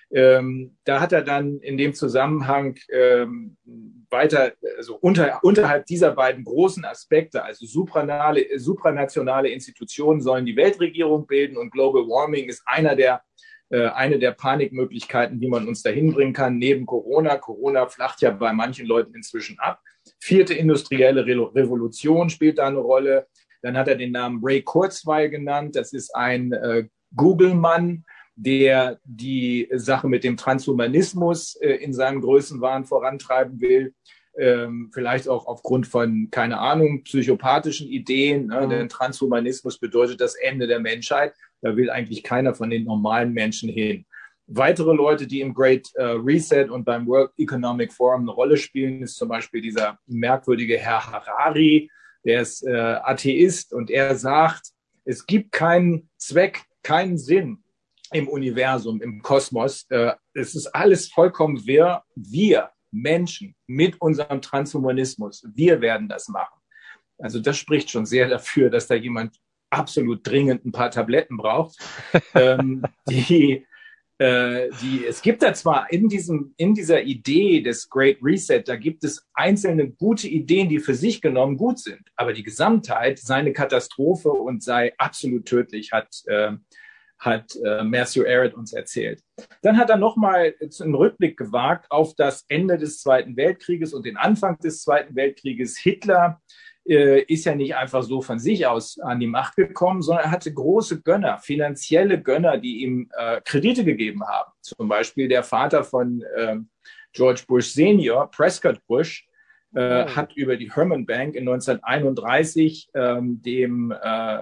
Ähm, da hat er dann in dem Zusammenhang ähm, weiter, also unter, unterhalb dieser beiden großen Aspekte, also supranale, supranationale Institutionen sollen die Weltregierung bilden und Global Warming ist einer der eine der Panikmöglichkeiten, die man uns dahin bringen kann, neben Corona. Corona flacht ja bei manchen Leuten inzwischen ab. Vierte industrielle Re- Revolution spielt da eine Rolle. Dann hat er den Namen Ray Kurzweil genannt. Das ist ein äh, Google-Mann, der die Sache mit dem Transhumanismus äh, in seinem Größenwahn vorantreiben will. Ähm, vielleicht auch aufgrund von, keine Ahnung, psychopathischen Ideen. Ne? Mhm. Denn Transhumanismus bedeutet das Ende der Menschheit. Da will eigentlich keiner von den normalen Menschen hin. Weitere Leute, die im Great uh, Reset und beim World Economic Forum eine Rolle spielen, ist zum Beispiel dieser merkwürdige Herr Harari, der ist äh, Atheist und er sagt, es gibt keinen Zweck, keinen Sinn im Universum, im Kosmos. Äh, es ist alles vollkommen wirr. Wir Menschen mit unserem Transhumanismus, wir werden das machen. Also das spricht schon sehr dafür, dass da jemand absolut dringend ein paar Tabletten braucht. ähm, die, äh, die, es gibt da zwar in, diesem, in dieser Idee des Great Reset, da gibt es einzelne gute Ideen, die für sich genommen gut sind, aber die Gesamtheit sei eine Katastrophe und sei absolut tödlich, hat äh, hat äh, Matthew Arrett uns erzählt. Dann hat er nochmal einen Rückblick gewagt auf das Ende des Zweiten Weltkrieges und den Anfang des Zweiten Weltkrieges. Hitler äh, ist ja nicht einfach so von sich aus an die Macht gekommen, sondern er hatte große Gönner, finanzielle Gönner, die ihm äh, Kredite gegeben haben. Zum Beispiel der Vater von äh, George Bush Senior, Prescott Bush, äh, oh. hat über die Herman Bank in neunzehnhunderteinunddreißig ähm, dem äh,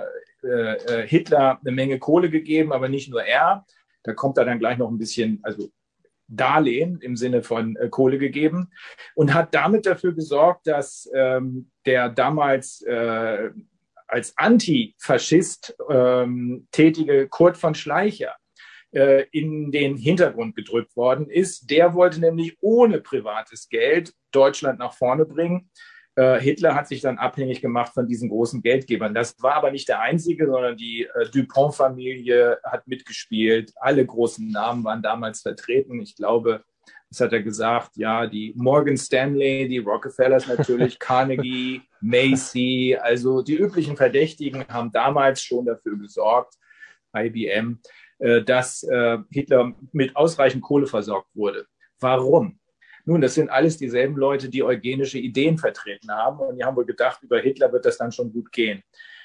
Äh, Hitler eine Menge Kohle gegeben, aber nicht nur er. Da kommt er dann gleich noch ein bisschen, also Darlehen im Sinne von äh, Kohle gegeben und hat damit dafür gesorgt, dass ähm, der damals äh, als Antifaschist ähm, tätige Kurt von Schleicher äh, in den Hintergrund gedrückt worden ist. Der wollte nämlich ohne privates Geld Deutschland nach vorne bringen. Hitler hat sich dann abhängig gemacht von diesen großen Geldgebern. Das war aber nicht der einzige, sondern die äh, Dupont-Familie hat mitgespielt. Alle großen Namen waren damals vertreten. Ich glaube, das hat er gesagt, ja, die Morgan Stanley, die Rockefellers natürlich, Carnegie, Macy, also die üblichen Verdächtigen haben damals schon dafür gesorgt, I B M, äh, dass äh, Hitler mit ausreichend Kohle versorgt wurde. Warum? Nun, das sind alles dieselben Leute, die eugenische Ideen vertreten haben. Und die haben wohl gedacht, über Hitler wird das dann schon gut gehen.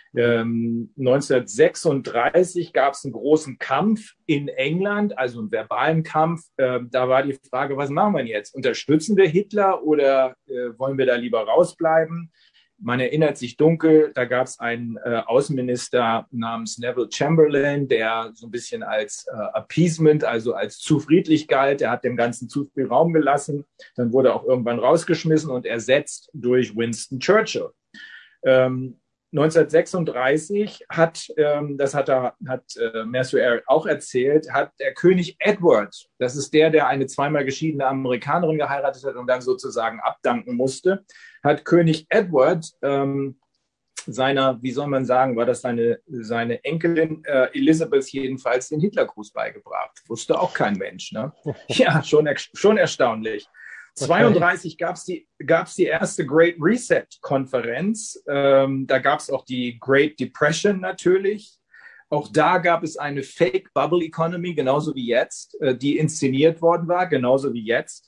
Ähm, neunzehnhundertsechsunddreißig gab es einen großen Kampf in England, also einen verbalen Kampf. Ähm, da war die Frage, was machen wir jetzt? Unterstützen wir Hitler oder äh, wollen wir da lieber rausbleiben? Man erinnert sich dunkel, da gab es einen äh, Außenminister namens Neville Chamberlain, der so ein bisschen als äh, Appeasement, also als zu friedlich galt. Er hat dem Ganzen zu viel Raum gelassen. Dann wurde er auch irgendwann rausgeschmissen und ersetzt durch Winston Churchill. Ähm, neunzehnhundertsechsunddreißig hat, ähm, das hat, er, hat äh, Matthew Arrett auch erzählt, hat der König Edward, das ist der, der eine zweimal geschiedene Amerikanerin geheiratet hat und dann sozusagen abdanken musste, hat König Edward ähm, seiner, wie soll man sagen, war das seine, seine Enkelin äh, Elizabeth jedenfalls den Hitlergruß beigebracht. Wusste auch kein Mensch, ne? Ja, schon, schon erstaunlich. zweiunddreißig gab es die, gab's die erste Great Reset-Konferenz. Ähm, da gab es auch die Great Depression natürlich. Auch da gab es eine Fake Bubble Economy, genauso wie jetzt, äh, die inszeniert worden war, genauso wie jetzt.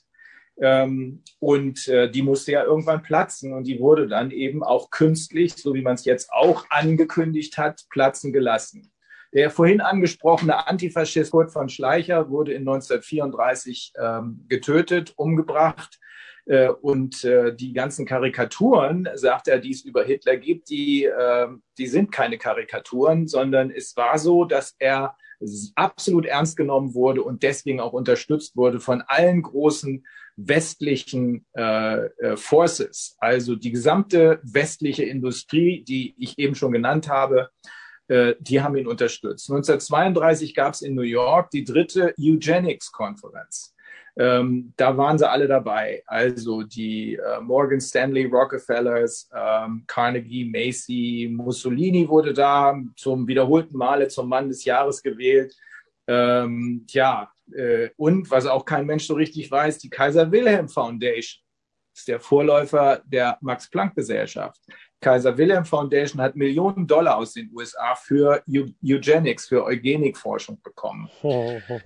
Ähm, und äh, die musste ja irgendwann platzen und die wurde dann eben auch künstlich, so wie man es jetzt auch angekündigt hat, platzen gelassen. Der vorhin angesprochene Antifaschist Kurt von Schleicher wurde in neunzehnhundertvierunddreißig ähm, getötet, umgebracht. Äh, und äh, die ganzen Karikaturen, sagt er, die es über Hitler gibt, die, äh, die sind keine Karikaturen, sondern es war so, dass er absolut ernst genommen wurde und deswegen auch unterstützt wurde von allen großen westlichen äh, Forces. Also die gesamte westliche Industrie, die ich eben schon genannt habe, äh, die haben ihn unterstützt. neunzehnhundertzweiunddreißig gab es in New York die dritte Eugenics-Konferenz. Ähm, da waren sie alle dabei. Also die äh, Morgan Stanley Rockefellers, ähm, Carnegie, Macy, Mussolini wurde da zum wiederholten Male zum Mann des Jahres gewählt. Ähm, tja, äh, und was auch kein Mensch so richtig weiß, die Kaiser Wilhelm Foundation ist der Vorläufer der Max-Planck-Gesellschaft. Kaiser Wilhelm Foundation hat Millionen Dollar aus den U S A für Eugenics, für Eugenikforschung bekommen. Oh, oh.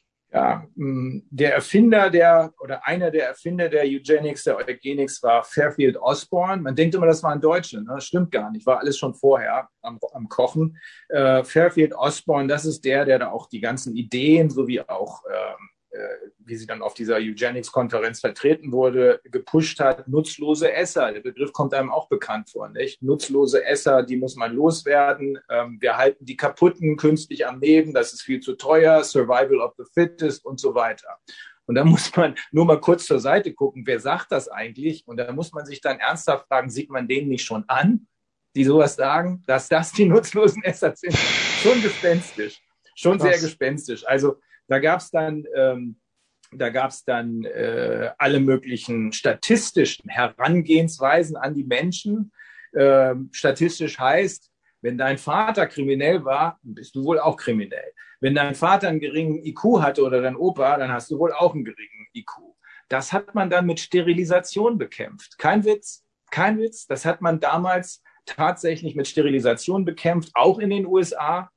Ja, der Erfinder der oder einer der Erfinder der Eugenics, der Eugenics war Fairfield Osborn. Man denkt immer, das waren Deutsche. Ne? Das stimmt gar nicht. War alles schon vorher am, am Kochen. Äh, Fairfield Osborn, das ist der, der da auch die ganzen Ideen sowie auch, äh, äh, wie sie dann auf dieser Eugenics-Konferenz vertreten wurde, gepusht hat. Nutzlose Esser. Der Begriff kommt einem auch bekannt vor, nicht? Nutzlose Esser, die muss man loswerden. Ähm, wir halten die kaputten künstlich am Leben. Das ist viel zu teuer. Survival of the fittest und so weiter. Und da muss man nur mal kurz zur Seite gucken. Wer sagt das eigentlich? Und da muss man sich dann ernsthaft fragen, sieht man denen nicht schon an, die sowas sagen, dass das die nutzlosen Esser sind? Schon gespenstisch. Schon Krass. Sehr gespenstisch. Also da gab es dann... Ähm, Da gab es dann äh, alle möglichen statistischen Herangehensweisen an die Menschen. Ähm, statistisch heißt, wenn dein Vater kriminell war, bist du wohl auch kriminell. Wenn dein Vater einen geringen I Q hatte oder dein Opa, dann hast du wohl auch einen geringen I Q. Das hat man dann mit Sterilisation bekämpft. Kein Witz, kein Witz. Das hat man damals tatsächlich mit Sterilisation bekämpft, auch in den U S A,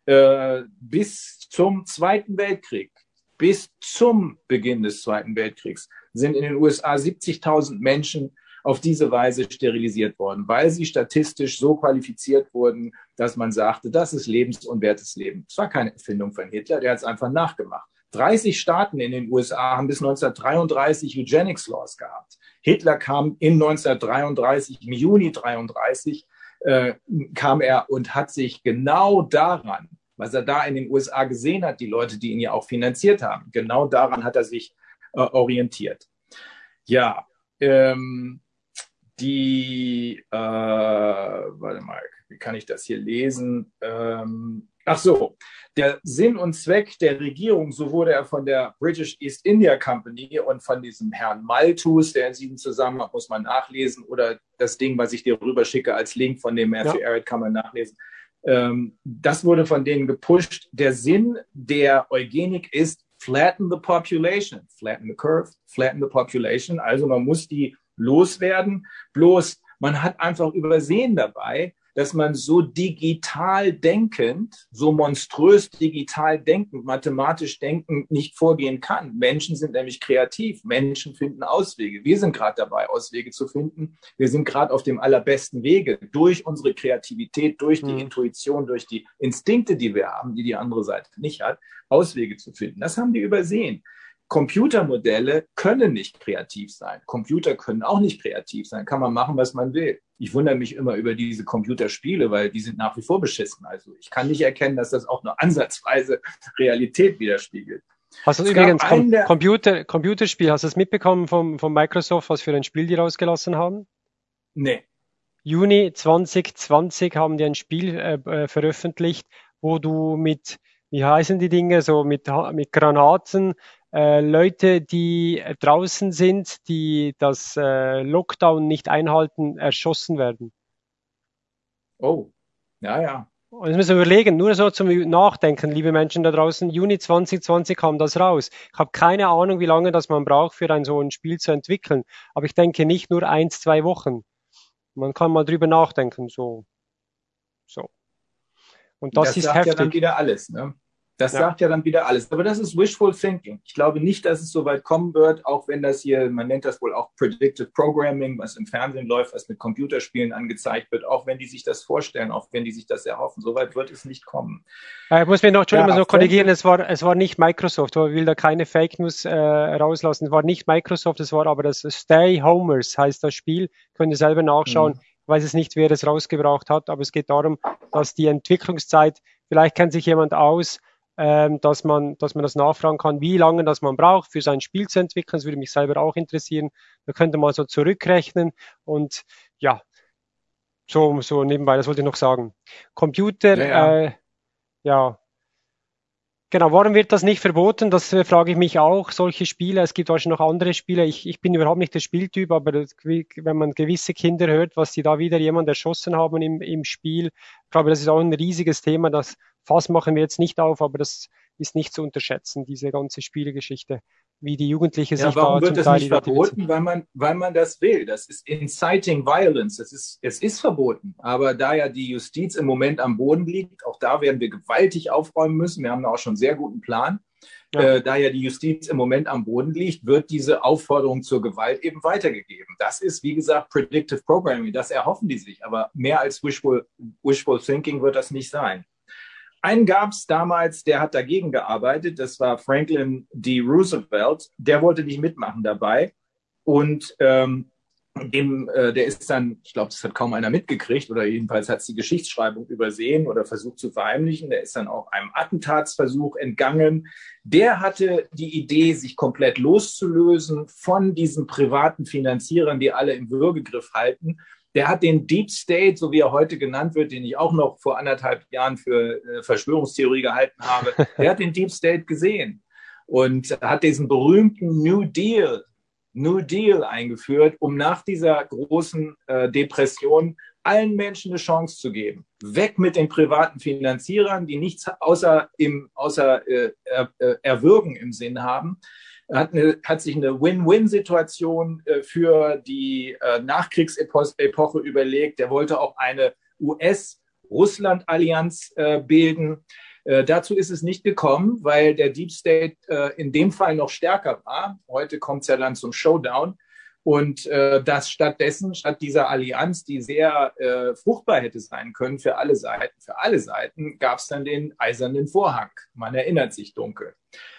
äh, bis zum Zweiten Weltkrieg. Bis zum Beginn des Zweiten Weltkriegs sind in den U S A siebzigtausend Menschen auf diese Weise sterilisiert worden, weil sie statistisch so qualifiziert wurden, dass man sagte, das ist lebensunwertes Leben. Das war keine Erfindung von Hitler, der hat es einfach nachgemacht. dreißig Staaten in den U S A haben bis neunzehnhundertdreiunddreißig Eugenics Laws gehabt. Hitler kam in neunzehnhundertdreiunddreißig, im Juni neunzehnhundertdreiunddreißig, äh, kam er und hat sich genau daran, was er da in den U S A gesehen hat, die Leute, die ihn ja auch finanziert haben. Genau daran hat er sich äh, orientiert. Ja, ähm, die, äh, warte mal, wie kann ich das hier lesen? Ähm, ach so, der Sinn und Zweck der Regierung, so wurde er von der British East India Company und von diesem Herrn Malthus, der in diesem Zusammenhang, muss man nachlesen, oder das Ding, was ich dir rüber schicke als Link von dem Matthew ja. Arrett, kann man nachlesen. Das wurde von denen gepusht. Der Sinn der Eugenik ist flatten the population, flatten the curve, flatten the population. Also man muss die loswerden. Bloß man hat einfach übersehen dabei, dass man so digital denkend, so monströs digital denkend, mathematisch denkend nicht vorgehen kann. Menschen sind nämlich kreativ. Menschen finden Auswege. Wir sind gerade dabei, Auswege zu finden. Wir sind gerade auf dem allerbesten Wege durch unsere Kreativität, durch die mhm. Intuition, durch die Instinkte, die wir haben, die die andere Seite nicht hat, Auswege zu finden. Das haben die übersehen. Computermodelle können nicht kreativ sein. Computer können auch nicht kreativ sein. Kann man machen, was man will. Ich wundere mich immer über diese Computerspiele, weil die sind nach wie vor beschissen. Also ich kann nicht erkennen, dass das auch nur ansatzweise Realität widerspiegelt. Hast du übrigens Com Computer, Computerspiel, hast du es mitbekommen vom, vom Microsoft, was für ein Spiel die rausgelassen haben? Nee. Juni zwanzig zwanzig haben die ein Spiel äh, veröffentlicht, wo du mit, wie heißen die Dinge, so mit, mit Granaten, Äh, Leute, die draußen sind, die das äh, Lockdown nicht einhalten, erschossen werden. Oh, ja, ja. Und das müssen wir überlegen, nur so zum Nachdenken, liebe Menschen da draußen. Juni zwanzig zwanzig kam das raus. Ich habe keine Ahnung, wie lange das man braucht, für ein so ein Spiel zu entwickeln. Aber ich denke nicht nur eins, zwei Wochen. Man kann mal drüber nachdenken, so. So. Und das, das ist sagt heftig. Ja dann wieder alles, ne? Das Ja. sagt ja dann wieder alles. Aber das ist wishful thinking. Ich glaube nicht, dass es so weit kommen wird, auch wenn das hier, man nennt das wohl auch Predictive Programming, was im Fernsehen läuft, was mit Computerspielen angezeigt wird, auch wenn die sich das vorstellen, auch wenn die sich das erhoffen. So weit wird es nicht kommen. Ich muss mich noch, Entschuldigung, Ja, so korrigieren, es war, es war nicht Microsoft, ich will da keine Fake News äh, rauslassen, es war nicht Microsoft, es war aber das Stay Homers, heißt das Spiel, könnt ihr selber nachschauen. Mhm. Ich weiß es nicht, wer das rausgebracht hat, aber es geht darum, dass die Entwicklungszeit, vielleicht kennt sich jemand aus, ähm, dass man, dass man das nachfragen kann, wie lange das man braucht, für sein Spiel zu entwickeln. Das würde mich selber auch interessieren. Da könnte man so zurückrechnen und ja, so, so nebenbei, das wollte ich noch sagen. Computer, Ja, ja. äh, ja, genau, warum wird das nicht verboten? Das äh, frage ich mich auch. Solche Spiele, es gibt wahrscheinlich noch andere Spiele. Ich, ich bin überhaupt nicht der Spieltyp, aber das, wenn man gewisse Kinder hört, was die da wieder jemand erschossen haben im, im Spiel, ich glaube, das ist auch ein riesiges Thema. Das Fass machen wir jetzt nicht auf, aber das ist nicht zu unterschätzen, diese ganze Spielegeschichte, wie die Jugendlichen Ja, sich warum da wird zum das Teil nicht identifizieren. verboten? Weil man, weil man das will. Das ist inciting violence. Das ist, es ist verboten. Aber da ja die Justiz im Moment am Boden liegt, auch da werden wir gewaltig aufräumen müssen. Wir haben da auch schon einen sehr guten Plan. Ja. Äh, da ja die Justiz im Moment am Boden liegt, wird diese Aufforderung zur Gewalt eben weitergegeben. Das ist, wie gesagt, Predictive Programming. Das erhoffen die sich. Aber mehr als wishful, wishful thinking wird das nicht sein. Einen gab es damals, der hat dagegen gearbeitet, das war Franklin D. Roosevelt, der wollte nicht mitmachen dabei und ähm, dem, äh, der ist dann, ich glaube, das hat kaum einer mitgekriegt oder jedenfalls hat es die Geschichtsschreibung übersehen oder versucht zu verheimlichen, der ist dann auch einem Attentatsversuch entgangen. Der hatte die Idee, sich komplett loszulösen von diesen privaten Finanzierern, die alle im Würgegriff halten. Der hat den Deep State, so wie er heute genannt wird, den ich auch noch vor anderthalb Jahren für äh, Verschwörungstheorie gehalten habe, der hat den Deep State gesehen und hat diesen berühmten New Deal, New Deal eingeführt, um nach dieser großen äh, Depression allen Menschen eine Chance zu geben. Weg mit den privaten Finanzierern, die nichts außer, im, außer äh, er, äh, Erwürgen im Sinn haben. Hat, eine, hat sich eine Win-Win-Situation äh, für die äh, Nachkriegsepoche überlegt. Er wollte auch eine U S-Russland-Allianz äh, bilden. Äh, dazu ist es nicht gekommen, weil der Deep State äh, in dem Fall noch stärker war. Heute kommt es ja dann zum Showdown. Und äh, das stattdessen, statt dieser Allianz, die sehr äh, fruchtbar hätte sein können für alle Seiten, für alle Seiten, gab es dann den eisernen Vorhang. Man erinnert sich dunkel.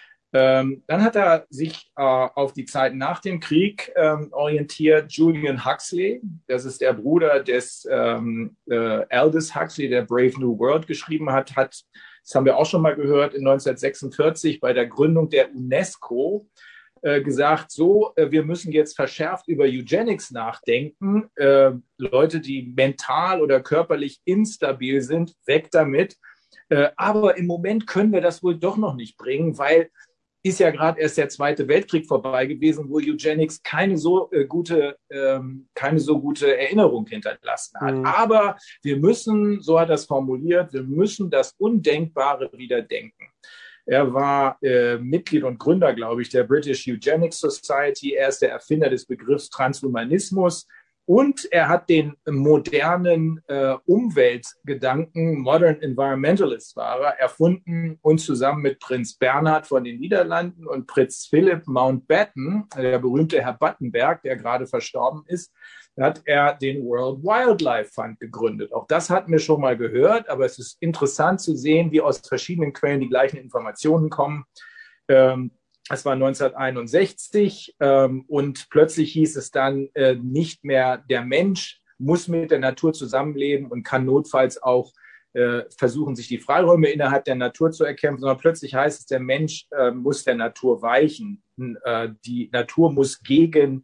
Ähm, dann hat er sich äh, auf die Zeit nach dem Krieg ähm, orientiert. Julian Huxley, das ist der Bruder des ähm, äh, Aldous Huxley, der Brave New World geschrieben hat, hat, das haben wir auch schon mal gehört, in neunzehnhundertsechsundvierzig bei der Gründung der UNESCO äh, gesagt, so, äh, wir müssen jetzt verschärft über Eugenics nachdenken. Äh, Leute, die mental oder körperlich instabil sind, weg damit. Äh, aber im Moment können wir das wohl doch noch nicht bringen, weil ist ja gerade erst der Zweite Weltkrieg vorbei gewesen, wo Eugenics keine so äh, gute, ähm, keine so gute Erinnerung hinterlassen hat. Mhm. Aber wir müssen, so hat er es formuliert, wir müssen das Undenkbare wieder denken. Er war äh, Mitglied und Gründer, glaube ich, der British Eugenics Society. Er ist der Erfinder des Begriffs Transhumanismus. Und er hat den modernen äh, Umweltgedanken, Modern Environmentalist war er, erfunden und zusammen mit Prinz Bernhard von den Niederlanden und Prinz Philipp Mountbatten, der berühmte Herr Battenberg, der gerade verstorben ist, hat er den World Wildlife Fund gegründet. Auch das hatten wir schon mal gehört, aber es ist interessant zu sehen, wie aus verschiedenen Quellen die gleichen Informationen kommen. Ähm, Es war neunzehnhunderteinundsechzig ähm, und plötzlich hieß es dann äh, nicht mehr, der Mensch muss mit der Natur zusammenleben und kann notfalls auch äh, versuchen, sich die Freiräume innerhalb der Natur zu erkämpfen, sondern plötzlich heißt es, der Mensch äh, muss der Natur weichen. Äh, die Natur muss gegen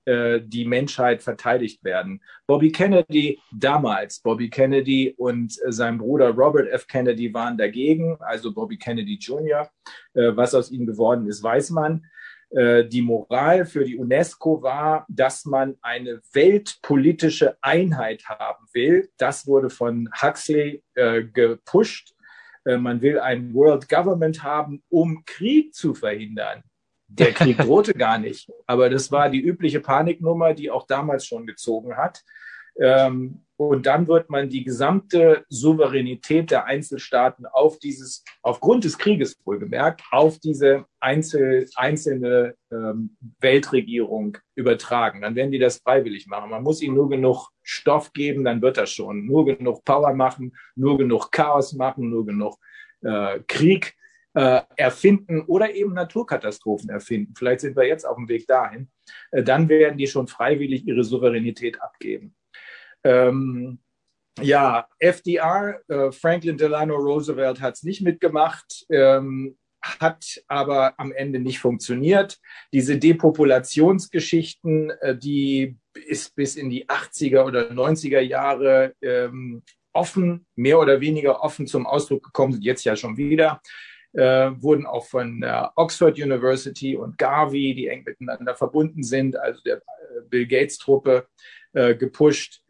die Menschheit verteidigt werden. Bobby Kennedy damals, Bobby Kennedy und sein Bruder Robert F. Kennedy waren dagegen, also Bobby Kennedy Junior Was aus ihnen geworden ist, weiß man. Die Moral für die UNESCO war, dass man eine weltpolitische Einheit haben will. Das wurde von Huxley äh, gepusht. Äh, man will ein World Government haben, um Krieg zu verhindern. Der Krieg drohte gar nicht, aber das war die übliche Paniknummer, die auch damals schon gezogen hat. Ähm, Und dann wird man die gesamte Souveränität der Einzelstaaten auf dieses, aufgrund des Krieges wohlgemerkt, auf diese Einzel, einzelne ähm, Weltregierung übertragen. Dann werden die das freiwillig machen. Man muss ihnen nur genug Stoff geben, dann wird das schon. Nur genug Power machen, nur genug Chaos machen, nur genug äh, Krieg äh, erfinden oder eben Naturkatastrophen erfinden. Vielleicht sind wir jetzt auf dem Weg dahin. Äh, dann werden die schon freiwillig ihre Souveränität abgeben. Ähm, ja, F D R, äh, Franklin Delano Roosevelt hat es nicht mitgemacht, ähm, hat aber am Ende nicht funktioniert. Diese Depopulationsgeschichten, äh, die ist bis in die achtziger oder neunziger Jahre ähm, offen, mehr oder weniger offen zum Ausdruck gekommen, sind jetzt ja schon wieder. Äh, wurden auch von der Oxford University und Gavi, die eng miteinander verbunden sind, also der äh, Bill Gates-Truppe, äh, gepusht.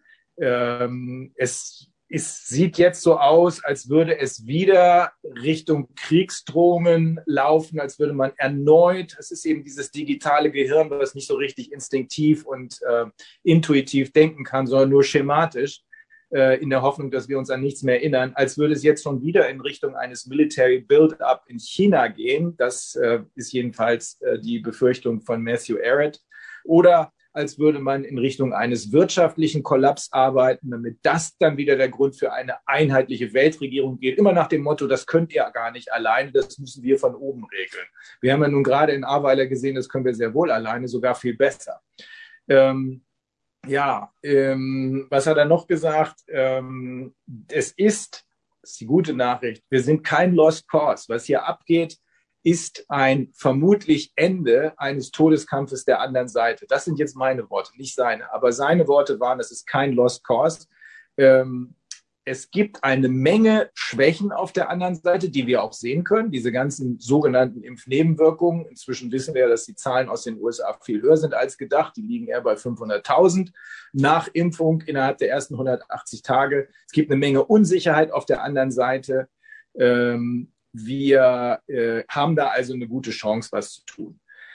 Ähm, es, es sieht jetzt so aus, als würde es wieder Richtung Kriegsdrohungen laufen, als würde man erneut, es ist eben dieses digitale Gehirn, was nicht so richtig instinktiv und äh, intuitiv denken kann, sondern nur schematisch, in der Hoffnung, dass wir uns an nichts mehr erinnern, als würde es jetzt schon wieder in Richtung eines Military Build-up in China gehen. Das äh, ist jedenfalls äh, die Befürchtung von Matthew Arrett. Oder als würde man in Richtung eines wirtschaftlichen Kollaps arbeiten, damit das dann wieder der Grund für eine einheitliche Weltregierung geht. Immer nach dem Motto, das könnt ihr gar nicht alleine, das müssen wir von oben regeln. Wir haben ja nun gerade in Ahrweiler gesehen, das können wir sehr wohl alleine, sogar viel besser. Ähm, Ja, ähm, was hat er noch gesagt? Ähm, es ist, das ist die gute Nachricht, wir sind kein Lost Cause. Was hier abgeht, ist ein vermutlich Ende eines Todeskampfes der anderen Seite. Das sind jetzt meine Worte, nicht seine. Aber seine Worte waren, es ist kein Lost Cause. Ähm, es gibt eine Menge Schwächen auf der anderen Seite, die wir auch sehen können. Diese ganzen sogenannten Impfnebenwirkungen. Inzwischen wissen wir, dass die Zahlen aus den U S A viel höher sind als gedacht. Die liegen eher bei fünfhunderttausend nach Impfung innerhalb der ersten hundertachtzig Tage. Es gibt eine Menge Unsicherheit auf der anderen Seite. Ähm, wir äh, haben da also eine gute Chance, was zu tun.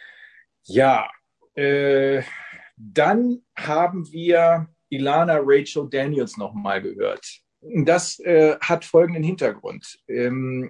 Ja, äh, dann haben wir Ilana Rachel Daniels nochmal gehört. Das äh, hat folgenden Hintergrund. Ähm,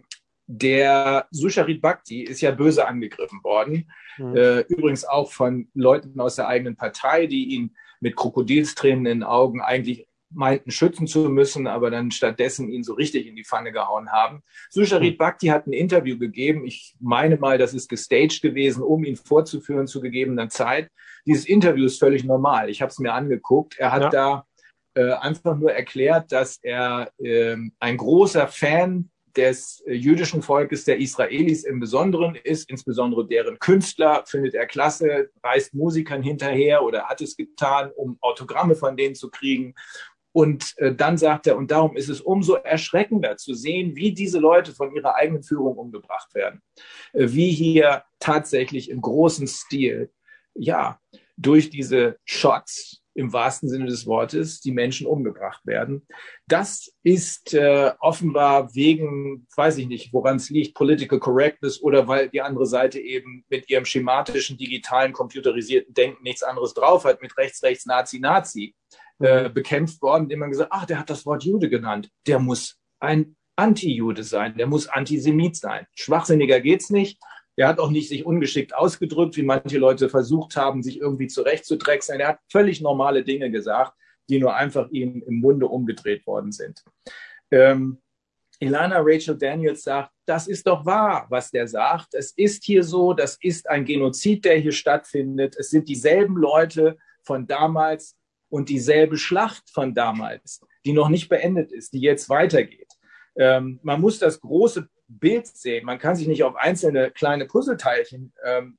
der Susharit Bhakti ist ja böse angegriffen worden. Mhm. Äh, übrigens auch von Leuten aus der eigenen Partei, die ihn mit Krokodilstränen in den Augen eigentlich meinten, schützen zu müssen, aber dann stattdessen ihn so richtig in die Pfanne gehauen haben. Susharit mhm. Bhakti hat ein Interview gegeben. Ich meine mal, das ist gestaged gewesen, um ihn vorzuführen zu gegebener Zeit. Dieses Interview ist völlig normal. Ich habe es mir angeguckt. Er hat ja. da Äh, einfach nur erklärt, dass er äh, ein großer Fan des äh, jüdischen Volkes, der Israelis im Besonderen ist, insbesondere deren Künstler findet er klasse, reist Musikern hinterher oder hat es getan, um Autogramme von denen zu kriegen. Und äh, dann sagt er, und darum ist es umso erschreckender zu sehen, wie diese Leute von ihrer eigenen Führung umgebracht werden. Äh, wie hier tatsächlich im großen Stil, ja, durch diese Shots im wahrsten Sinne des Wortes die Menschen umgebracht werden. Das ist äh, offenbar wegen, weiß ich nicht, woran es liegt, Political Correctness oder weil die andere Seite eben mit ihrem schematischen, digitalen, computerisierten Denken nichts anderes drauf hat, mit rechts, rechts, Nazi, Nazi äh, bekämpft worden, indem man gesagt, ach, der hat das Wort Jude genannt. Der muss ein Anti-Jude sein, der muss Antisemit sein. Schwachsinniger geht's nicht. Er hat auch nicht sich ungeschickt ausgedrückt, wie manche Leute versucht haben, sich irgendwie zurechtzudrechseln. Er hat völlig normale Dinge gesagt, die nur einfach ihm im Munde umgedreht worden sind. Ähm, Ilana Rachel Daniels sagt, das ist doch wahr, was der sagt. Es ist hier so, das ist ein Genozid, der hier stattfindet. Es sind dieselben Leute von damals und dieselbe Schlacht von damals, die noch nicht beendet ist, die jetzt weitergeht. Ähm, man muss das große Bild sehen. Man kann sich nicht auf einzelne kleine Puzzleteilchen ähm,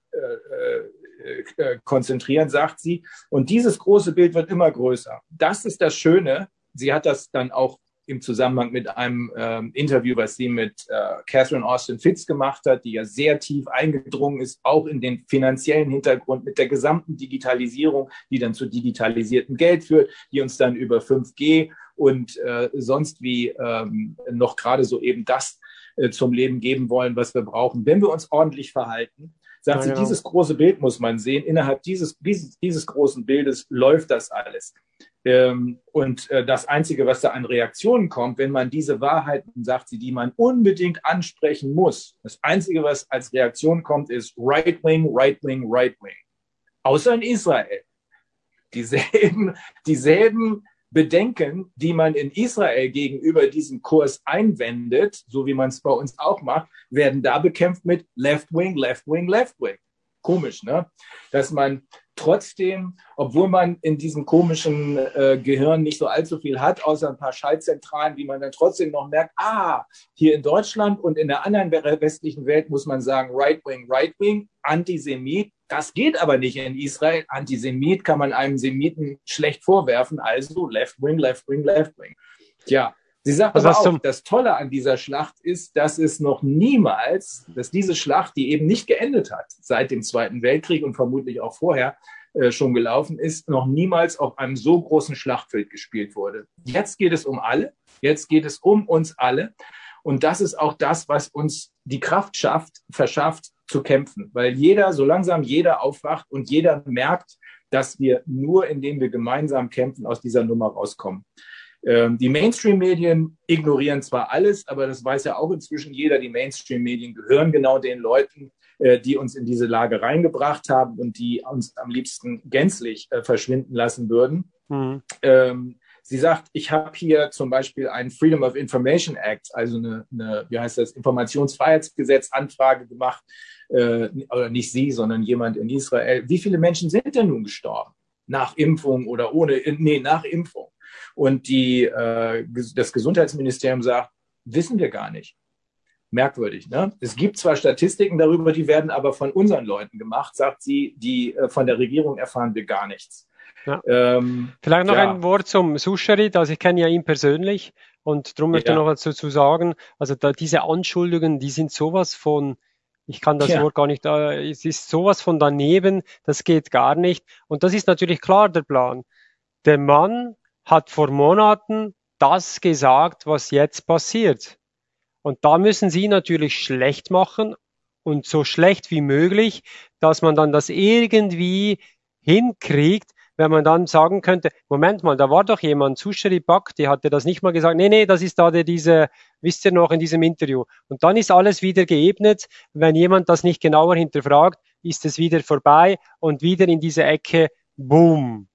äh, äh, konzentrieren, sagt sie. Und dieses große Bild wird immer größer. Das ist das Schöne. Sie hat das dann auch im Zusammenhang mit einem ähm, Interview, was sie mit äh, Catherine Austin Fitts gemacht hat, die ja sehr tief eingedrungen ist, auch in den finanziellen Hintergrund mit der gesamten Digitalisierung, die dann zu digitalisiertem Geld führt, die uns dann über fünf G und äh, sonst wie ähm, noch gerade so eben das äh, zum Leben geben wollen, was wir brauchen, wenn wir uns ordentlich verhalten. Sagt Ja, sie, genau. dieses große Bild muss man sehen. Innerhalb dieses, dieses, dieses großen Bildes läuft das alles. Ähm, und äh, das Einzige, was da an Reaktionen kommt, wenn man diese Wahrheiten, sagt sie, die man unbedingt ansprechen muss, das Einzige, was als Reaktion kommt, ist Right Wing, Right Wing, Right Wing. Außer in Israel. Dieselben, dieselben Bedenken, die man in Israel gegenüber diesem Kurs einwendet, so wie man es bei uns auch macht, werden da bekämpft mit Left Wing, Left Wing, Left Wing. Komisch, ne? Dass man trotzdem, obwohl man in diesem komischen äh, Gehirn nicht so allzu viel hat, außer ein paar Schaltzentralen, wie man dann trotzdem noch merkt, ah, hier in Deutschland und in der anderen westlichen Welt muss man sagen, Right Wing, Right Wing, Antisemit. Das geht aber nicht in Israel. Antisemit kann man einem Semiten schlecht vorwerfen, also Left Wing, Left Wing, Left Wing. Tja, sie sagt Was aber hast auch, du- das Tolle an dieser Schlacht ist, dass es noch niemals, dass diese Schlacht, die eben nicht geendet hat, seit dem Zweiten Weltkrieg und vermutlich auch vorher äh, schon gelaufen ist, noch niemals auf einem so großen Schlachtfeld gespielt wurde. Jetzt geht es um alle, jetzt geht es um uns alle. Und das ist auch das, was uns die Kraft schafft, verschafft, zu kämpfen. Weil jeder, so langsam jeder aufwacht und jeder merkt, dass wir nur, indem wir gemeinsam kämpfen, aus dieser Nummer rauskommen. Ähm, die Mainstream-Medien ignorieren zwar alles, aber das weiß ja auch inzwischen jeder, die Mainstream-Medien gehören genau den Leuten, äh, die uns in diese Lage reingebracht haben und die uns am liebsten gänzlich äh, verschwinden lassen würden. Mhm. Ähm, Sie sagt, ich habe hier zum Beispiel einen Freedom of Information Act, also eine, eine wie heißt das, Informationsfreiheitsgesetz Anfrage gemacht, äh, oder nicht sie, sondern jemand in Israel. Wie viele Menschen sind denn nun gestorben? Nach Impfung oder ohne, nee, nach Impfung. Und die, äh, das Gesundheitsministerium sagt, wissen wir gar nicht. Merkwürdig, ne? Es gibt zwar Statistiken darüber, die werden aber von unseren Leuten gemacht, sagt sie, die äh, von der Regierung erfahren wir gar nichts. Ja. Ähm, Vielleicht noch ja. ein Wort zum Suscherit. Also ich kenne ja ihn persönlich und darum möchte ich Ja. noch was dazu sagen. Also da, diese Anschuldigungen, die sind sowas von, ich kann das Ja. Wort gar nicht, äh, es ist sowas von daneben, das geht gar nicht. Und das ist natürlich klar, der Plan. Der Mann hat vor Monaten das gesagt, was jetzt passiert. Und da müssen Sie natürlich schlecht machen und so schlecht wie möglich, dass man dann das irgendwie hinkriegt, wenn man dann sagen könnte, Moment mal, da war doch jemand, Susheri Bak, die hatte das nicht mal gesagt, nee, nee, das ist da der, diese, wisst ihr noch, in diesem Interview. Und dann ist alles wieder geebnet. Wenn jemand das nicht genauer hinterfragt, ist es wieder vorbei und wieder in diese Ecke, boom.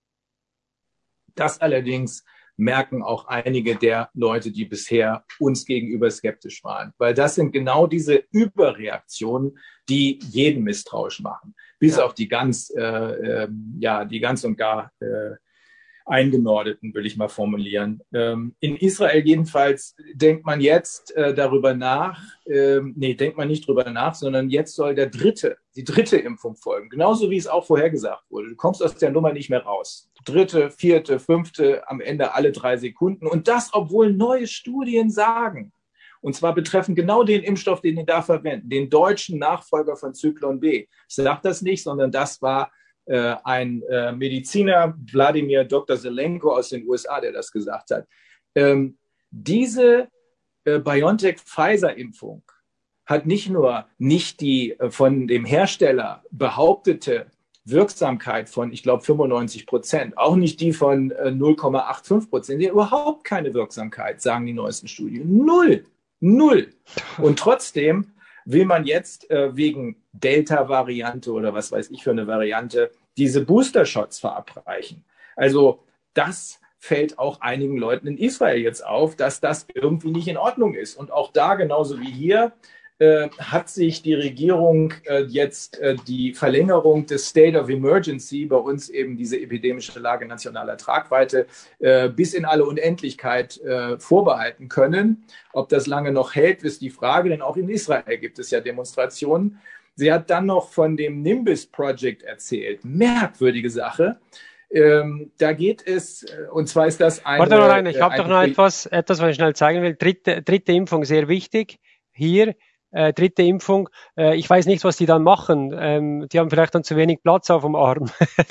Das allerdings merken auch einige der Leute, die bisher uns gegenüber skeptisch waren. Weil das sind genau diese Überreaktionen, die jeden misstrauisch machen. Bis Ja. auf die ganz, äh, äh, ja, die ganz und gar äh, Eingenordeten, will ich mal formulieren. Ähm, in Israel jedenfalls denkt man jetzt äh, darüber nach, ähm, nee, denkt man nicht darüber nach, sondern jetzt soll der dritte, die dritte Impfung folgen. Genauso wie es auch vorhergesagt wurde. Du kommst aus der Nummer nicht mehr raus. Dritte, vierte, fünfte, am Ende alle drei Sekunden. Und das, obwohl neue Studien sagen, und zwar betreffend genau den Impfstoff, den die da verwenden, den deutschen Nachfolger von Zyklon B. Ich sage das nicht, sondern das war äh, ein äh, Mediziner, Wladimir Doktor Zelenko aus den U S A, der das gesagt hat. Ähm, diese äh, BioNTech-Pfizer-Impfung hat nicht nur nicht die äh, von dem Hersteller behauptete Wirksamkeit von, ich glaube, fünfundneunzig Prozent, auch nicht die von äh, null Komma fünfundachtzig Prozent, die überhaupt keine Wirksamkeit, sagen die neuesten Studien. Null. Null. Und trotzdem will man jetzt äh, wegen Delta-Variante oder was weiß ich für eine Variante diese Booster-Shots verabreichen. Also das fällt auch einigen Leuten in Israel jetzt auf, dass das irgendwie nicht in Ordnung ist. Und auch da, genauso wie hier, äh, hat sich die Regierung äh, jetzt äh, die Verlängerung des State of Emergency, bei uns eben diese epidemische Lage nationaler Tragweite, äh, bis in alle Unendlichkeit äh, vorbehalten können. Ob das lange noch hält, ist die Frage, denn auch in Israel gibt es ja Demonstrationen. Sie hat dann noch von dem Nimbus Project erzählt. Merkwürdige Sache. Ähm, da geht es, und zwar ist das eine... Warte noch rein, ich habe eine, doch noch etwas, etwas, was ich schnell zeigen will. Dritte, dritte Impfung, sehr wichtig. Hier, äh, dritte Impfung. Äh, ich weiß nicht, was die dann machen. Ähm, die haben vielleicht dann zu wenig Platz auf dem Arm.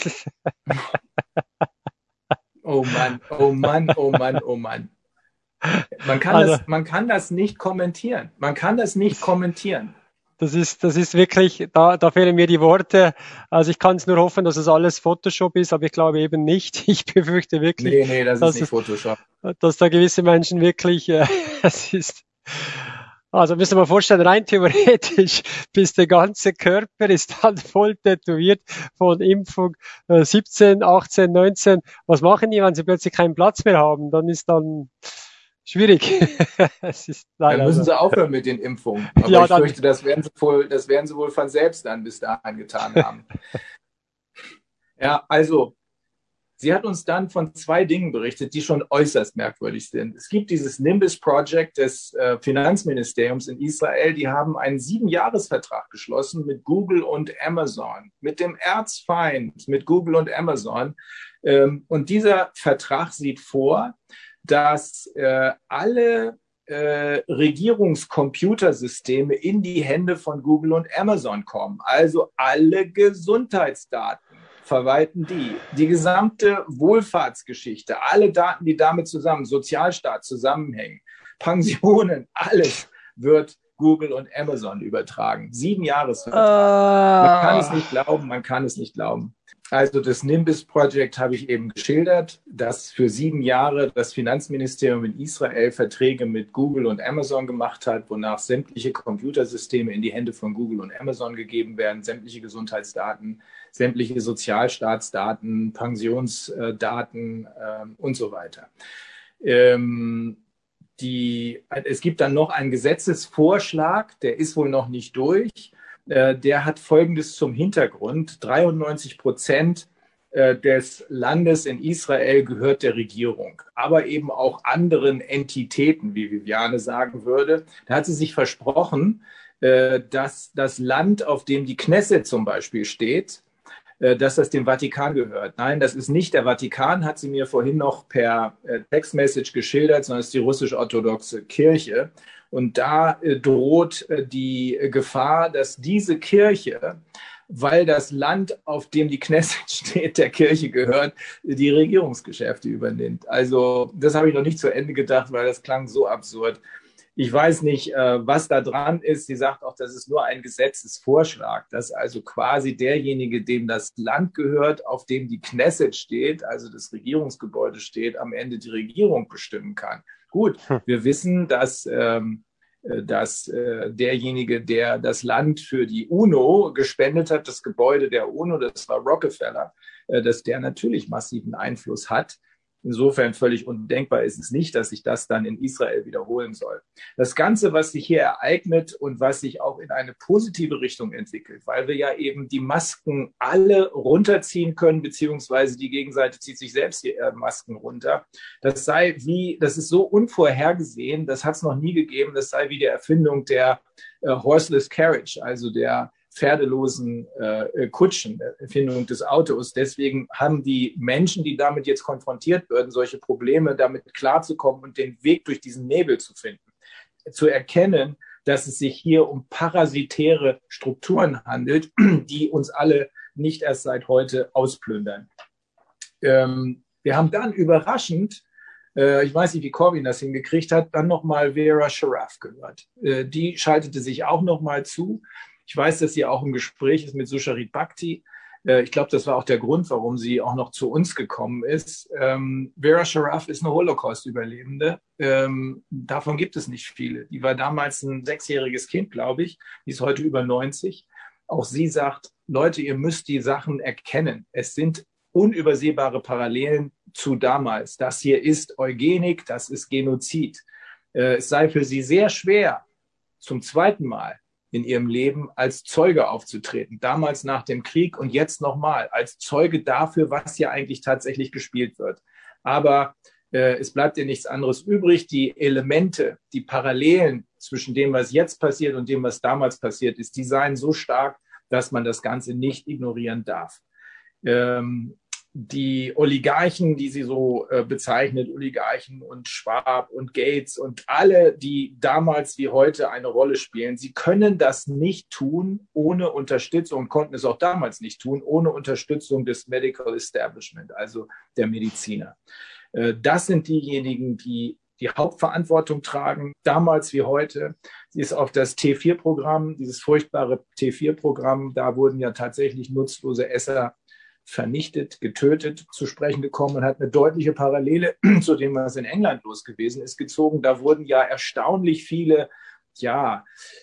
Oh Mann, oh Mann, oh Mann, oh Mann. Man kann, Also, das, man kann das nicht kommentieren. Man kann das nicht kommentieren. Das ist, das ist wirklich, da, da fehlen mir die Worte. Also ich kann es nur hoffen, dass es alles Photoshop ist, aber ich glaube eben nicht. Ich befürchte wirklich, Nee, nee, das ist dass nicht es, Photoshop. dass da gewisse Menschen wirklich, äh, es ist, also müssen wir mal vorstellen, rein theoretisch, bis der ganze Körper ist dann voll tätowiert von Impfung äh, siebzehn, achtzehn, neunzehn. Was machen die, wenn sie plötzlich keinen Platz mehr haben? Dann ist dann schwierig. Es ist Dann leider müssen so. sie aufhören mit den Impfungen. Aber Ja, ich dann, fürchte, das werden sie wohl, das werden sie wohl von selbst dann bis dahin getan haben. Ja, also, sie hat uns dann von zwei Dingen berichtet, die schon äußerst merkwürdig sind. Es gibt dieses Nimbus Project des äh, Finanzministeriums in Israel. Die haben einen Siebenjahresvertrag geschlossen mit Google und Amazon, mit dem Erzfeind, mit Google und Amazon. Ähm, und dieser Vertrag sieht vor, dass äh, alle äh, Regierungscomputersysteme in die Hände von Google und Amazon kommen. Also alle Gesundheitsdaten verwalten die. Die gesamte Wohlfahrtsgeschichte, alle Daten, die damit zusammen, Sozialstaat zusammenhängen, Pensionen, alles wird Google und Amazon übertragen. Sieben Jahresvertrag. Man kann es nicht glauben, man kann es nicht glauben. Also das Nimbus Project habe ich eben geschildert, dass für sieben Jahre das Finanzministerium in Israel Verträge mit Google und Amazon gemacht hat, wonach sämtliche Computersysteme in die Hände von Google und Amazon gegeben werden, sämtliche Gesundheitsdaten, sämtliche Sozialstaatsdaten, Pensionsdaten äh, und so weiter. Ähm, die, es gibt dann noch einen Gesetzesvorschlag, der ist wohl noch nicht durch. Der hat Folgendes zum Hintergrund. dreiundneunzig Prozent des Landes in Israel gehört der Regierung, aber eben auch anderen Entitäten, wie Viviane sagen würde. Da hat sie sich versprochen, dass das Land, auf dem die Knesset zum Beispiel steht, dass das dem Vatikan gehört. Nein, das ist nicht der Vatikan, hat sie mir vorhin noch per Textmessage geschildert, sondern es ist die russisch-orthodoxe Kirche. Und da äh, droht äh, die Gefahr, dass diese Kirche, weil das Land, auf dem die Knesset steht, der Kirche gehört, die Regierungsgeschäfte übernimmt. Also das habe ich noch nicht zu Ende gedacht, weil das klang so absurd. Ich weiß nicht, äh, was da dran ist. Sie sagt auch, das ist nur ein Gesetzesvorschlag, dass also quasi derjenige, dem das Land gehört, auf dem die Knesset steht, also das Regierungsgebäude steht, am Ende die Regierung bestimmen kann. Gut, wir wissen, dass, ähm, dass äh, derjenige, der das Land für die UNO gespendet hat, das Gebäude der UNO, das war Rockefeller, äh, dass der natürlich massiven Einfluss hat. Insofern völlig undenkbar ist es nicht, dass sich das dann in Israel wiederholen soll. Das Ganze, was sich hier ereignet und was sich auch in eine positive Richtung entwickelt, weil wir ja eben die Masken alle runterziehen können, beziehungsweise die Gegenseite zieht sich selbst die Masken runter. Das sei wie, das ist so unvorhergesehen, das hat es noch nie gegeben, das sei wie die Erfindung der äh, Horseless Carriage, also der pferdelosen äh, Kutschen, der Erfindung des Autos. Deswegen haben die Menschen, die damit jetzt konfrontiert werden, solche Probleme, damit klarzukommen und den Weg durch diesen Nebel zu finden. Zu erkennen, dass es sich hier um parasitäre Strukturen handelt, die uns alle nicht erst seit heute ausplündern. Ähm, wir haben dann überraschend, äh, ich weiß nicht, wie Corbin das hingekriegt hat, dann nochmal Vera Sharaf gehört. Äh, die schaltete sich auch nochmal zu. Ich weiß, dass sie auch im Gespräch ist mit Susharit Bhakti. Ich glaube, das war auch der Grund, warum sie auch noch zu uns gekommen ist. Ähm, Vera Sharaf ist eine Holocaust-Überlebende. Ähm, davon gibt es nicht viele. Die war damals ein sechsjähriges Kind, glaube ich. Die ist heute über neunzig. Auch sie sagt, Leute, ihr müsst die Sachen erkennen. Es sind unübersehbare Parallelen zu damals. Das hier ist Eugenik, das ist Genozid. Äh, es sei für sie sehr schwer, zum zweiten Mal in ihrem Leben als Zeuge aufzutreten. Damals nach dem Krieg und jetzt nochmal als Zeuge dafür, was hier eigentlich tatsächlich gespielt wird. Aber äh, es bleibt ihr nichts anderes übrig. Die Elemente, die Parallelen zwischen dem, was jetzt passiert und dem, was damals passiert ist, die seien so stark, dass man das Ganze nicht ignorieren darf. Ähm, die Oligarchen, die sie so äh, bezeichnet, Oligarchen und Schwab und Gates und alle, die damals wie heute eine Rolle spielen, sie können das nicht tun ohne Unterstützung und konnten es auch damals nicht tun, ohne Unterstützung des Medical Establishment, also der Mediziner. Äh, das sind diejenigen, die die Hauptverantwortung tragen, damals wie heute. Sie ist auf das T vier Programm, dieses furchtbare T vier Programm, da wurden ja tatsächlich nutzlose Esser vernichtet, getötet, zu sprechen gekommen und hat eine deutliche Parallele zu dem, was in England los gewesen ist, gezogen. Da wurden ja erstaunlich viele ja,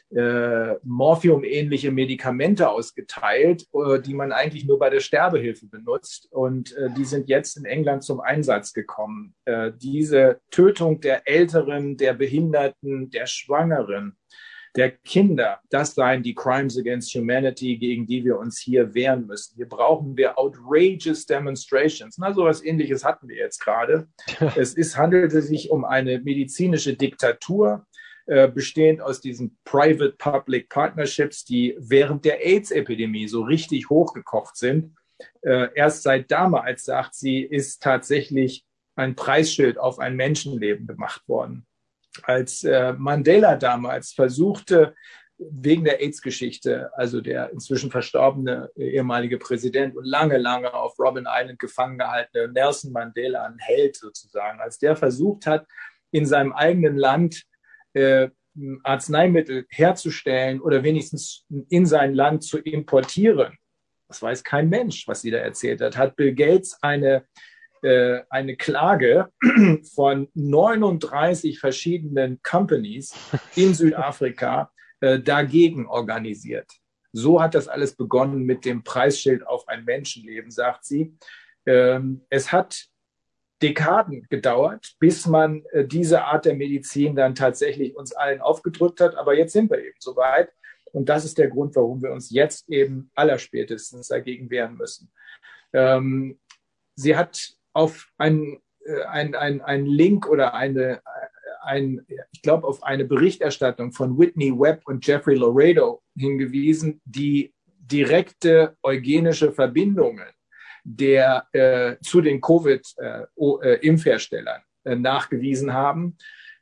äh, Morphium-ähnliche Medikamente ausgeteilt, äh, die man eigentlich nur bei der Sterbehilfe benutzt. Und äh, die sind jetzt in England zum Einsatz gekommen. Äh, diese Tötung der Älteren, der Behinderten, der Schwangeren, der Kinder, das seien die Crimes against Humanity, gegen die wir uns hier wehren müssen. Hier brauchen wir outrageous demonstrations. Na, sowas Ähnliches hatten wir jetzt gerade. Es ist, handelte sich um eine medizinische Diktatur, äh, bestehend aus diesen Private-Public Partnerships, die während der AIDS-Epidemie so richtig hochgekocht sind. Äh, erst seit damals, sagt sie, ist tatsächlich ein Preisschild auf ein Menschenleben gemacht worden. Als äh, Mandela damals versuchte, wegen der AIDS-Geschichte, also der inzwischen verstorbene ehemalige Präsident und lange, lange auf Robben Island gefangen gehaltene Nelson Mandela, ein Held sozusagen, als der versucht hat, in seinem eigenen Land äh, Arzneimittel herzustellen oder wenigstens in sein Land zu importieren, das weiß kein Mensch, was sie da erzählt hat, hat Bill Gates eine eine Klage von neununddreißig verschiedenen Companies in Südafrika äh, dagegen organisiert. So hat das alles begonnen mit dem Preisschild auf ein Menschenleben, sagt sie. Ähm, es hat Dekaden gedauert, bis man äh, diese Art der Medizin dann tatsächlich uns allen aufgedrückt hat. Aber jetzt sind wir eben soweit. Und das ist der Grund, warum wir uns jetzt eben allerspätestens dagegen wehren müssen. Ähm, sie hat auf einen ein, ein, ein Link oder eine, ein, ich glaube, auf eine Berichterstattung von Whitney Webb und Jeffrey Loredo hingewiesen, die direkte eugenische Verbindungen der, äh, zu den Covid-Impfherstellern äh, äh, nachgewiesen haben,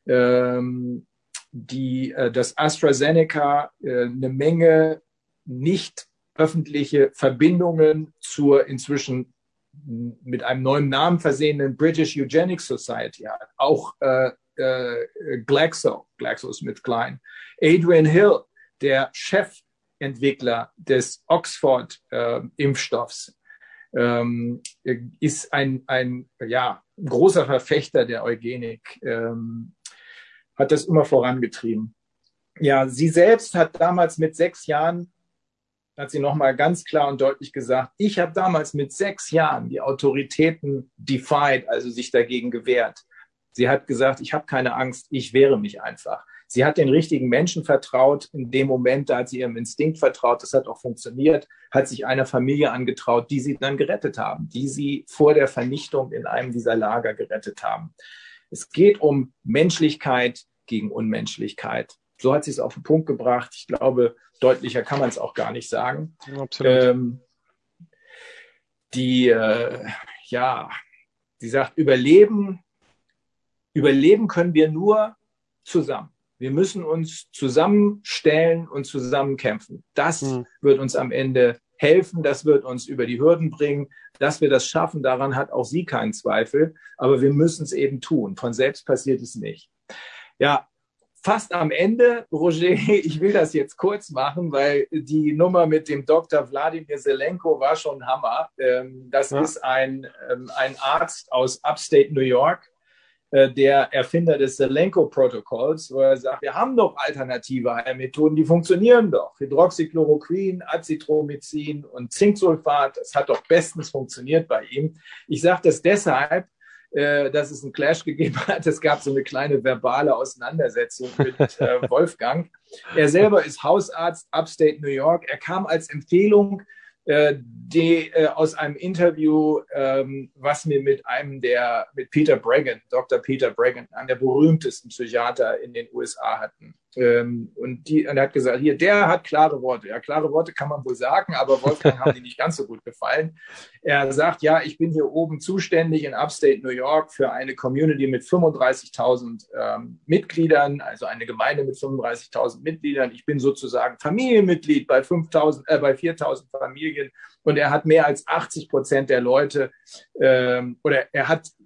ähm, die, äh, dass AstraZeneca äh, eine Menge nicht öffentliche Verbindungen zur inzwischen mit einem neuen Namen versehenen British Eugenics Society hat. Auch äh, äh, Glaxo, GlaxoSmithKline. Adrian Hill, der Chefentwickler des Oxford-Impfstoffs, äh, ähm, ist ein, ein ja, großer Verfechter der Eugenik, ähm, hat das immer vorangetrieben. Ja, sie selbst hat damals mit sechs Jahren hat sie nochmal ganz klar und deutlich gesagt, ich habe damals mit sechs Jahren die Autoritäten defied, also sich dagegen gewehrt. Sie hat gesagt, ich habe keine Angst, ich wehre mich einfach. Sie hat den richtigen Menschen vertraut. In dem Moment, da hat sie ihrem Instinkt vertraut, das hat auch funktioniert, hat sich einer Familie angetraut, die sie dann gerettet haben, die sie vor der Vernichtung in einem dieser Lager gerettet haben. Es geht um Menschlichkeit gegen Unmenschlichkeit. So hat sie es auf den Punkt gebracht. Ich glaube, deutlicher kann man es auch gar nicht sagen. Absolut. Ähm, die, äh, ja, sie sagt, überleben, überleben können wir nur zusammen. Wir müssen uns zusammenstellen und zusammenkämpfen. Das hm. wird uns am Ende helfen. Das wird uns über die Hürden bringen. Dass wir das schaffen, daran hat auch sie keinen Zweifel. Aber wir müssen es eben tun. Von selbst passiert es nicht. Ja, fast am Ende, Roger, ich will das jetzt kurz machen, weil die Nummer mit dem Doktor Wladimir Zelenko war schon Hammer. Das ja. ist ein, ein Arzt aus Upstate New York, der Erfinder des Zelenko-Protokolls, wo er sagt, wir haben doch alternative Heilmethoden, die funktionieren doch. Hydroxychloroquin, Azithromycin und Zinksulfat, das hat doch bestens funktioniert bei ihm. Ich sage das deshalb, dass es einen Clash gegeben hat. Es gab so eine kleine verbale Auseinandersetzung mit äh, Wolfgang. Er selber ist Hausarzt, Upstate New York. Er kam als Empfehlung äh, die, äh, aus einem Interview, ähm, was wir mit einem der, mit Peter Breggin, Doktor Peter Breggin, einem der berühmtesten Psychiater in den U S A hatten. Ähm, und, die, und er hat gesagt, hier, der hat klare Worte. Ja, klare Worte kann man wohl sagen, aber Wolfgang haben die nicht ganz so gut gefallen. Er sagt, ja, ich bin hier oben zuständig in Upstate New York für eine Community mit fünfunddreißigtausend ähm, Mitgliedern, also eine Gemeinde mit fünfunddreißigtausend Mitgliedern. Ich bin sozusagen Familienmitglied bei fünftausend, äh, bei viertausend Familien. Und er hat mehr als achtzig Prozent der Leute, ähm, oder er hat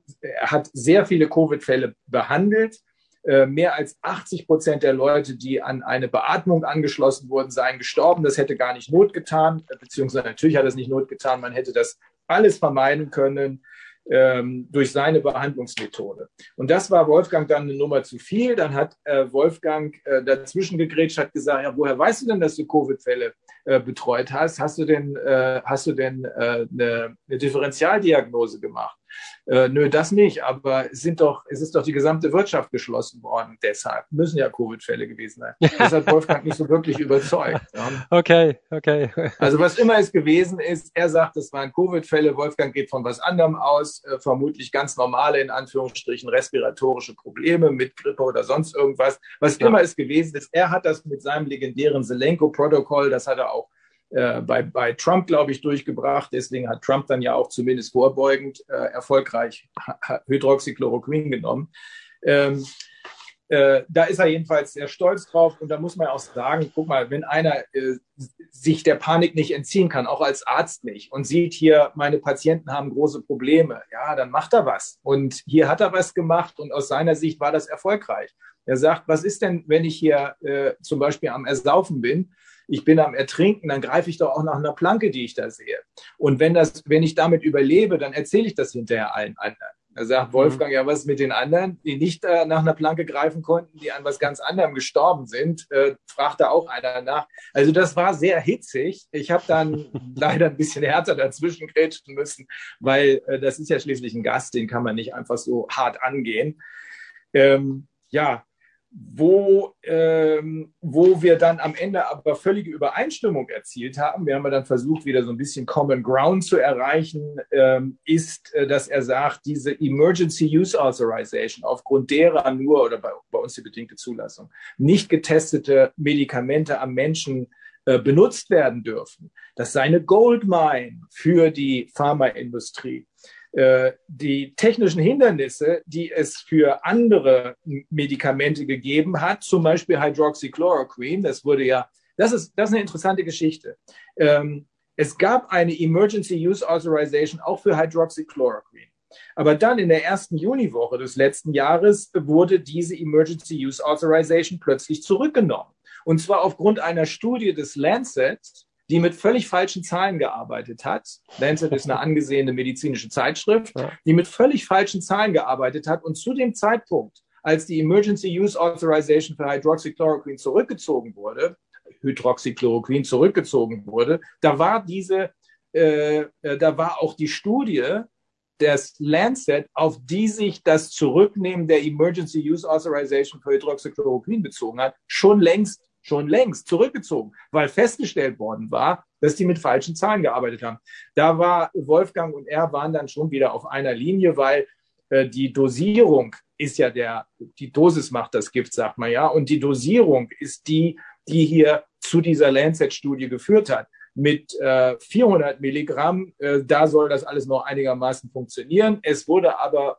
er hat sehr viele Covid-Fälle behandelt. Äh, mehr als achtzig Prozent der Leute, die an eine Beatmung angeschlossen wurden, seien gestorben. Das hätte gar nicht Not getan, beziehungsweise natürlich hat es nicht Not getan. Man hätte das alles vermeiden können ähm, durch seine Behandlungsmethode. Und das war Wolfgang dann eine Nummer zu viel. Dann hat äh, Wolfgang äh, dazwischen gegrätscht, hat gesagt, ja, woher weißt du denn, dass du Covid-Fälle äh, betreut hast? Hast du denn, äh, hast du denn äh, eine, eine Differentialdiagnose gemacht? Äh, nö, das nicht, aber es sind doch, es ist doch die gesamte Wirtschaft geschlossen worden. Deshalb müssen ja Covid-Fälle gewesen sein. Das hat Wolfgang nicht so wirklich überzeugt. Ja. Okay, okay. Also was immer es gewesen ist, er sagt, es waren Covid-Fälle, Wolfgang geht von was anderem aus, äh, vermutlich ganz normale, in Anführungsstrichen, respiratorische Probleme mit Grippe oder sonst irgendwas. Was ja. immer es gewesen ist, er hat das mit seinem legendären Zelenko-Protokoll, das hat er auch Äh, bei, bei Trump, glaube ich, durchgebracht. Deswegen hat Trump dann ja auch zumindest vorbeugend äh, erfolgreich Hydroxychloroquin genommen. Ähm, äh, da ist er jedenfalls sehr stolz drauf. Und da muss man auch sagen, guck mal, wenn einer äh, sich der Panik nicht entziehen kann, auch als Arzt nicht, und sieht hier, meine Patienten haben große Probleme, ja, dann macht er was. Und hier hat er was gemacht und aus seiner Sicht war das erfolgreich. Er sagt, was ist denn, wenn ich hier äh, zum Beispiel am Ersaufen bin, ich bin am Ertrinken, dann greife ich doch auch nach einer Planke, die ich da sehe. Und wenn das, wenn ich damit überlebe, dann erzähle ich das hinterher allen anderen. Da sagt Wolfgang, ja, was ist mit den anderen, die nicht äh, nach einer Planke greifen konnten, die an was ganz anderem gestorben sind, äh, fragt da auch einer nach. Also das war sehr hitzig. Ich habe dann leider ein bisschen härter dazwischen grätschen müssen, weil äh, das ist ja schließlich ein Gast, den kann man nicht einfach so hart angehen. Ähm, ja, Wo, ähm, wo wir dann am Ende aber völlige Übereinstimmung erzielt haben, wir haben dann versucht, wieder so ein bisschen Common Ground zu erreichen, ähm, ist, äh, dass er sagt, diese Emergency Use Authorization, aufgrund derer nur, oder bei, bei uns die bedingte Zulassung, nicht getestete Medikamente am Menschen äh, benutzt werden dürfen. Das sei eine Goldmine für die Pharmaindustrie. Die technischen Hindernisse, die es für andere Medikamente gegeben hat, zum Beispiel Hydroxychloroquine, das wurde ja, das ist, das ist eine interessante Geschichte. Ähm, es gab eine Emergency Use Authorization auch für Hydroxychloroquine. Aber dann in der ersten Juniwoche des letzten Jahres wurde diese Emergency Use Authorization plötzlich zurückgenommen. Und zwar aufgrund einer Studie des Lancet, die mit völlig falschen Zahlen gearbeitet hat. Lancet ist eine angesehene medizinische Zeitschrift, die mit völlig falschen Zahlen gearbeitet hat. Und zu dem Zeitpunkt, als die Emergency Use Authorization für Hydroxychloroquine zurückgezogen wurde, Hydroxychloroquine zurückgezogen wurde, da war diese, äh, da war auch die Studie des Lancet, auf die sich das Zurücknehmen der Emergency Use Authorization für Hydroxychloroquine bezogen hat, schon längst schon längst zurückgezogen, weil festgestellt worden war, dass die mit falschen Zahlen gearbeitet haben. Da war Wolfgang und er waren dann schon wieder auf einer Linie, weil äh, die Dosierung ist ja der, die Dosis macht das Gift, sagt man ja, und die Dosierung ist die, die hier zu dieser Lancet-Studie geführt hat. Mit äh, vierhundert Milligramm, äh, da soll das alles noch einigermaßen funktionieren. Es wurde aber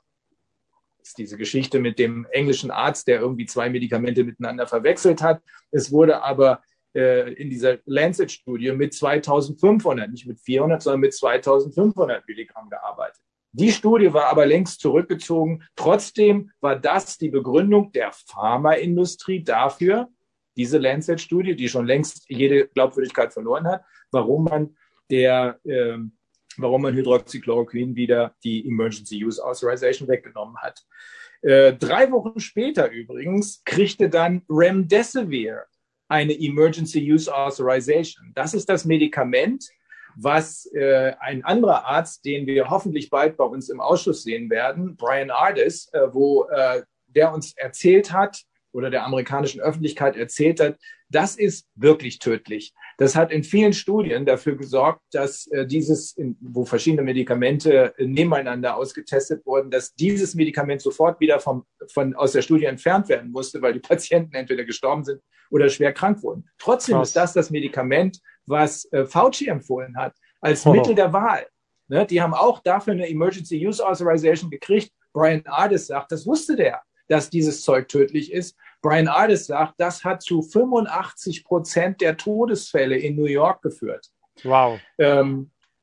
diese Geschichte mit dem englischen Arzt, der irgendwie zwei Medikamente miteinander verwechselt hat. Es wurde aber äh, in dieser Lancet-Studie mit zweitausendfünfhundert, nicht mit vierhundert, sondern mit zweitausendfünfhundert Milligramm gearbeitet. Die Studie war aber längst zurückgezogen. Trotzdem war das die Begründung der Pharmaindustrie dafür, diese Lancet-Studie, die schon längst jede Glaubwürdigkeit verloren hat, warum man der äh, warum man Hydroxychloroquine wieder die Emergency Use Authorization weggenommen hat. Äh, drei Wochen später übrigens kriegte dann Remdesivir eine Emergency Use Authorization. Das ist das Medikament, was äh, ein anderer Arzt, den wir hoffentlich bald bei uns im Ausschuss sehen werden, Brian Ardis, äh, wo äh, der uns erzählt hat, oder der amerikanischen Öffentlichkeit erzählt hat, das ist wirklich tödlich. Das hat in vielen Studien dafür gesorgt, dass äh, dieses, in, wo verschiedene Medikamente äh, nebeneinander ausgetestet wurden, dass dieses Medikament sofort wieder vom, von, aus der Studie entfernt werden musste, weil die Patienten entweder gestorben sind oder schwer krank wurden. Trotzdem Krass. Ist das das Medikament, was äh, Fauci empfohlen hat, als oh. Mittel der Wahl. Ne? Die haben auch dafür eine Emergency Use Authorization gekriegt. Brian Ardis sagt, das wusste der, dass dieses Zeug tödlich ist. Brian Ardis sagt, das hat zu fünfundachtzig Prozent der Todesfälle in New York geführt. Wow. Ähm,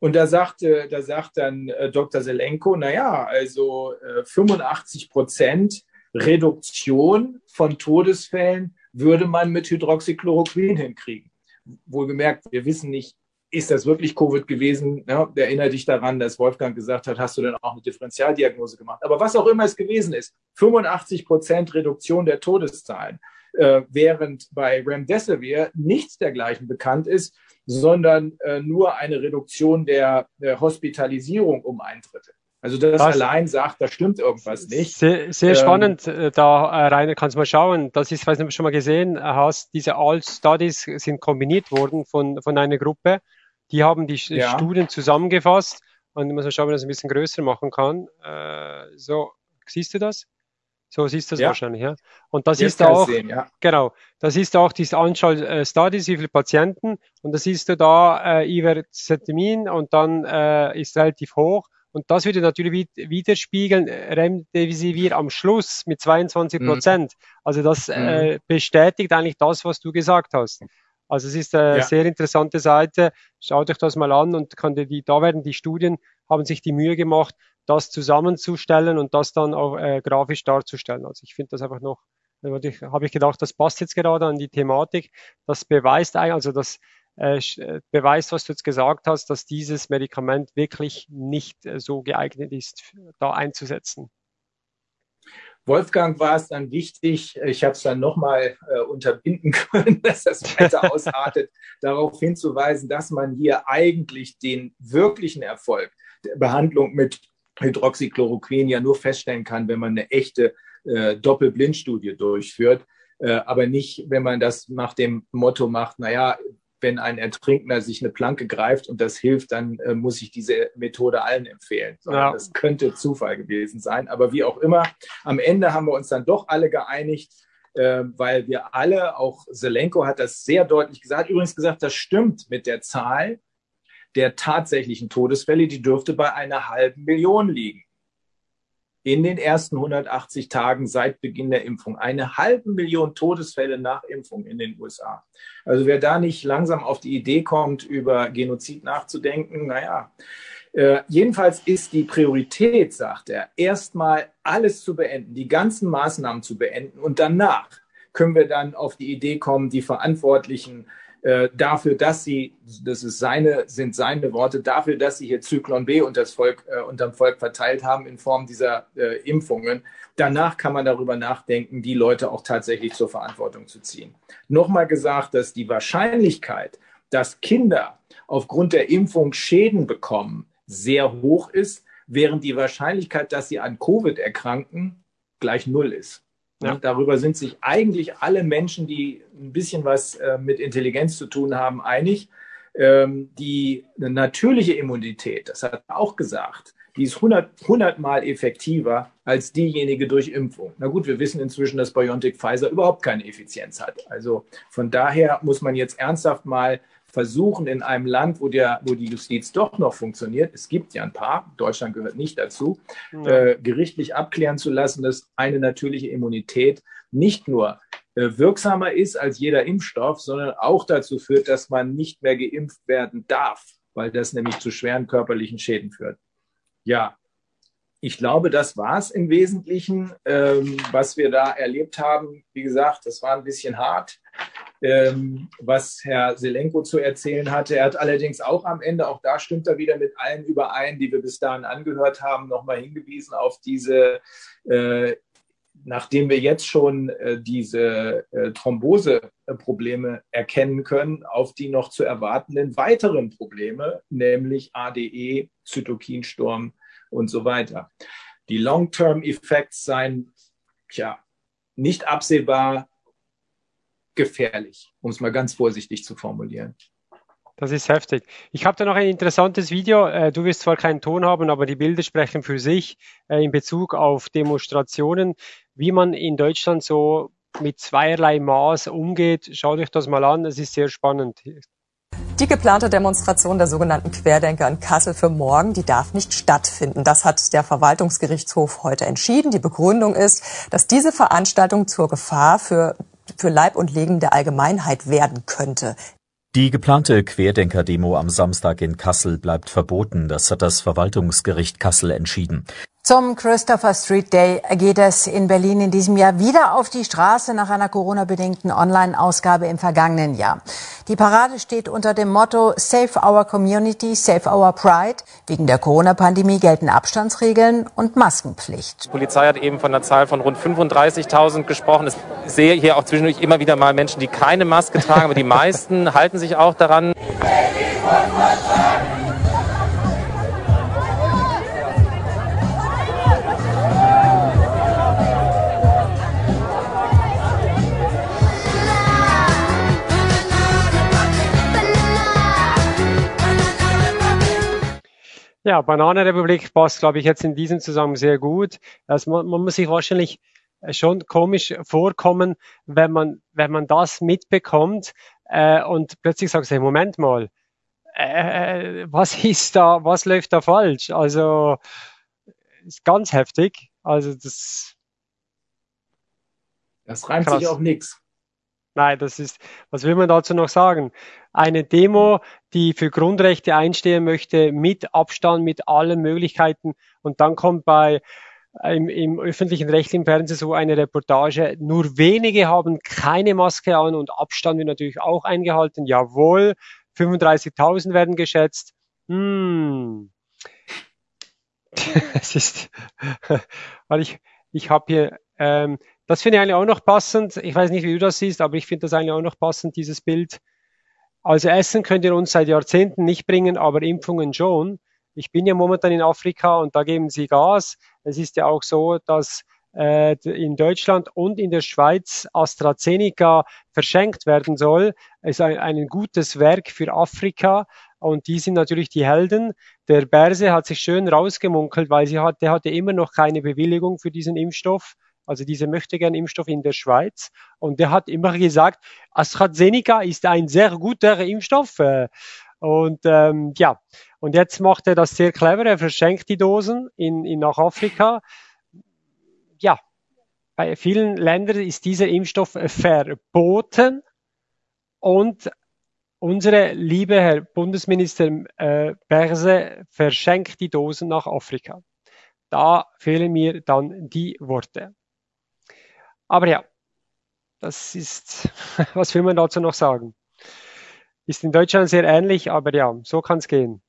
Und da sagte, da sagt dann äh, Doktor Zelenko, naja, also äh, fünfundachtzig Prozent Reduktion von Todesfällen würde man mit Hydroxychloroquin hinkriegen. Wohlgemerkt, wir wissen nicht, ist das wirklich Covid gewesen? Ja, erinnere dich daran, dass Wolfgang gesagt hat, hast du denn auch eine Differentialdiagnose gemacht? Aber was auch immer es gewesen ist, fünfundachtzig Prozent Reduktion der Todeszahlen, äh, während bei Remdesivir nichts dergleichen bekannt ist, sondern äh, nur eine Reduktion der, der Hospitalisierung um ein Drittel. Also das, das allein sagt, da stimmt irgendwas nicht. Sehr, sehr ähm, spannend, da Rainer, kannst du mal schauen, das ist, weiß nicht, ob du schon mal gesehen hast, diese All-Studies sind kombiniert worden von, von einer Gruppe, die haben die ja. Studien zusammengefasst und ich muss mal schauen, ob man das ein bisschen größer machen kann. Äh, so, siehst du das? So siehst du das ja. wahrscheinlich, ja. Und das Jetzt ist auch, sehen, ja. genau, das ist auch diese Anzahl äh, Studies, wie viele Patienten, und das siehst du da, äh, Ivermectin und dann äh, ist relativ hoch. Und das würde natürlich widerspiegeln, Remdesivir am Schluss mit zweiundzwanzig Prozent. Mhm. Also das mhm. äh, bestätigt eigentlich das, was du gesagt hast. Also es ist eine ja. sehr interessante Seite. Schaut euch das mal an und kann die, da werden die Studien, haben sich die Mühe gemacht, das zusammenzustellen und das dann auch äh, grafisch darzustellen. Also ich finde das einfach noch, habe ich gedacht, das passt jetzt gerade an die Thematik. Das beweist eigentlich, also das äh, beweist, was du jetzt gesagt hast, dass dieses Medikament wirklich nicht äh, so geeignet ist, da einzusetzen. Wolfgang war es dann wichtig, ich habe es dann nochmal äh, unterbinden können, dass das weiter ausartet, darauf hinzuweisen, dass man hier eigentlich den wirklichen Erfolg der Behandlung mit Hydroxychloroquin ja nur feststellen kann, wenn man eine echte äh, Doppelblindstudie durchführt, äh, aber nicht, wenn man das nach dem Motto macht, naja, wenn ein Ertrinkender sich eine Planke greift und das hilft, dann äh, muss ich diese Methode allen empfehlen. Ja. Das könnte Zufall gewesen sein. Aber wie auch immer, am Ende haben wir uns dann doch alle geeinigt, äh, weil wir alle, auch Zelenko hat das sehr deutlich gesagt, übrigens gesagt, das stimmt mit der Zahl der tatsächlichen Todesfälle, die dürfte bei einer halben Million liegen. In den ersten hundertachtzig Tagen seit Beginn der Impfung. Eine halbe Million Todesfälle nach Impfung in den U S A. Also wer da nicht langsam auf die Idee kommt, über Genozid nachzudenken, naja. Äh, jedenfalls ist die Priorität, sagt er, erstmal alles zu beenden, die ganzen Maßnahmen zu beenden und danach können wir dann auf die Idee kommen, die Verantwortlichen äh, dafür, dass sie, das ist seine, sind seine Worte, dafür, dass sie hier Zyklon B unter das Volk, äh, unterm Volk verteilt haben in Form dieser äh, Impfungen. Danach kann man darüber nachdenken, die Leute auch tatsächlich zur Verantwortung zu ziehen. Nochmal gesagt, dass die Wahrscheinlichkeit, dass Kinder aufgrund der Impfung Schäden bekommen, sehr hoch ist, während die Wahrscheinlichkeit, dass sie an Covid erkranken, gleich null ist. Ja. Darüber sind sich eigentlich alle Menschen, die ein bisschen was äh, mit Intelligenz zu tun haben, einig. Ähm, die natürliche Immunität, das hat er auch gesagt, die ist hundert Mal effektiver als diejenige durch Impfung. Na gut, wir wissen inzwischen, dass BioNTech Pfizer überhaupt keine Effizienz hat. Also von daher muss man jetzt ernsthaft mal versuchen, in einem Land, wo, der, wo die Justiz doch noch funktioniert, es gibt ja ein paar, Deutschland gehört nicht dazu, ja. äh, gerichtlich abklären zu lassen, dass eine natürliche Immunität nicht nur äh, wirksamer ist als jeder Impfstoff, sondern auch dazu führt, dass man nicht mehr geimpft werden darf, weil das nämlich zu schweren körperlichen Schäden führt. Ja, ich glaube, das war es im Wesentlichen, ähm, was wir da erlebt haben. Wie gesagt, das war ein bisschen hart, ähm, was Herr Zelenko zu erzählen hatte. Er hat allerdings auch am Ende, auch da stimmt er wieder mit allen überein, die wir bis dahin angehört haben, nochmal hingewiesen auf diese, äh, nachdem wir jetzt schon äh, diese äh, Thrombose-Probleme erkennen können, auf die noch zu erwartenden weiteren Probleme, nämlich A D E, Zytokinsturm und so weiter. Die Long-Term-Effects seien, tja, nicht absehbar, gefährlich, um es mal ganz vorsichtig zu formulieren. Das ist heftig. Ich habe da noch ein interessantes Video. Du wirst zwar keinen Ton haben, aber die Bilder sprechen für sich in Bezug auf Demonstrationen, wie man in Deutschland so mit zweierlei Maß umgeht. Schaut euch das mal an, es ist sehr spannend. Die geplante Demonstration der sogenannten Querdenker in Kassel für morgen, die darf nicht stattfinden. Das hat der Verwaltungsgerichtshof heute entschieden. Die Begründung ist, dass diese Veranstaltung zur Gefahr für, für Leib und Leben der Allgemeinheit werden könnte. Die geplante Querdenker-Demo am Samstag in Kassel bleibt verboten. Das hat das Verwaltungsgericht Kassel entschieden. Zum Christopher Street Day geht es in Berlin in diesem Jahr wieder auf die Straße nach einer Corona-bedingten Online-Ausgabe im vergangenen Jahr. Die Parade steht unter dem Motto Save Our Community, Save Our Pride. Wegen der Corona-Pandemie gelten Abstandsregeln und Maskenpflicht. Die Polizei hat eben von einer Zahl von rund fünfunddreißigtausend gesprochen. Ich sehe hier auch zwischendurch immer wieder mal Menschen, die keine Maske tragen, aber die meisten halten sich auch daran. Ja, Bananenrepublik passt, glaube ich, jetzt in diesem Zusammenhang sehr gut. Also man, man muss sich wahrscheinlich schon komisch vorkommen, wenn man, wenn man das mitbekommt äh, und plötzlich sagt, hey, Moment mal, äh, was ist da, was läuft da falsch? Also ist ganz heftig. Also das. Das reimt krass. sich auf nichts. Nein, das ist, was will man dazu noch sagen? Eine Demo, die für Grundrechte einstehen möchte, mit Abstand, mit allen Möglichkeiten. Und dann kommt bei im, im öffentlichen rechtlichen Fernsehen so eine Reportage, nur wenige haben keine Maske an und Abstand wird natürlich auch eingehalten. Jawohl, fünfunddreißigtausend werden geschätzt. Hm. Es ist, weil ich, ich habe hier, ähm, das finde ich eigentlich auch noch passend. Ich weiß nicht, wie du das siehst, aber ich finde das eigentlich auch noch passend, dieses Bild. Also Essen könnt ihr uns seit Jahrzehnten nicht bringen, aber Impfungen schon. Ich bin ja momentan in Afrika und da geben sie Gas. Es ist ja auch so, dass äh, in Deutschland und in der Schweiz AstraZeneca verschenkt werden soll. Es ist ein, ein gutes Werk für Afrika und die sind natürlich die Helden. Der Berse hat sich schön rausgemunkelt, weil sie hat, der hatte immer noch keine Bewilligung für diesen Impfstoff. Also diese möchte gern Impfstoff in der Schweiz. Und der hat immer gesagt, AstraZeneca ist ein sehr guter Impfstoff. Und ähm, ja, und jetzt macht er das sehr clever. Er verschenkt die Dosen in, in nach Afrika. Ja, bei vielen Ländern ist dieser Impfstoff verboten. Und unsere liebe Herr Bundesminister äh, Berse verschenkt die Dosen nach Afrika. Da fehlen mir dann die Worte. Aber ja, das ist, was will man dazu noch sagen? Ist in Deutschland sehr ähnlich, aber ja, so kann es gehen.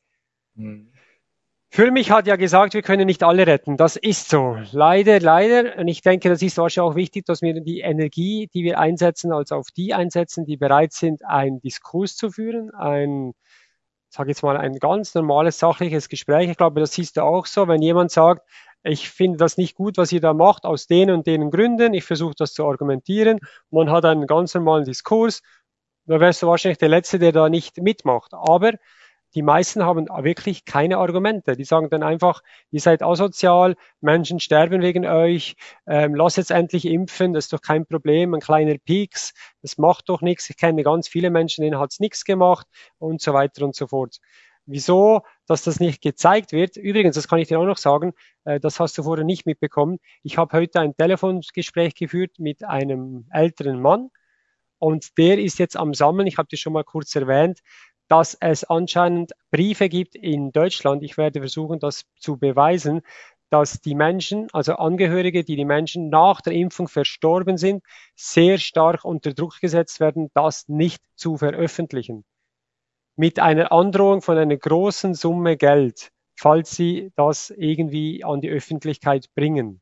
Hm. Fürmich hat ja gesagt, wir können nicht alle retten. Das ist so. Leider, leider. Und ich denke, das ist wahrscheinlich auch wichtig, dass wir die Energie, die wir einsetzen, als auf die einsetzen, die bereit sind, einen Diskurs zu führen, ein, sage jetzt mal, ein ganz normales, sachliches Gespräch. Ich glaube, das siehst du auch so, wenn jemand sagt, ich finde das nicht gut, was ihr da macht, aus den und den Gründen. Ich versuche das zu argumentieren. Man hat einen ganz normalen Diskurs. Da wärst du wahrscheinlich der Letzte, der da nicht mitmacht. Aber die meisten haben wirklich keine Argumente. Die sagen dann einfach, ihr seid asozial, Menschen sterben wegen euch, ähm, lasst jetzt endlich impfen, das ist doch kein Problem, ein kleiner Pieks, das macht doch nichts. Ich kenne ganz viele Menschen, denen hat's nichts gemacht und so weiter und so fort. Wieso, dass das nicht gezeigt wird? Übrigens, das kann ich dir auch noch sagen, äh, das hast du vorher nicht mitbekommen. Ich habe heute ein Telefongespräch geführt mit einem älteren Mann und der ist jetzt am Sammeln, ich habe dir schon mal kurz erwähnt, dass es anscheinend Briefe gibt in Deutschland. Ich werde versuchen, das zu beweisen, dass die Menschen, also Angehörige, die die Menschen nach der Impfung verstorben sind, sehr stark unter Druck gesetzt werden, das nicht zu veröffentlichen. Mit einer Androhung von einer großen Summe Geld, falls sie das irgendwie an die Öffentlichkeit bringen.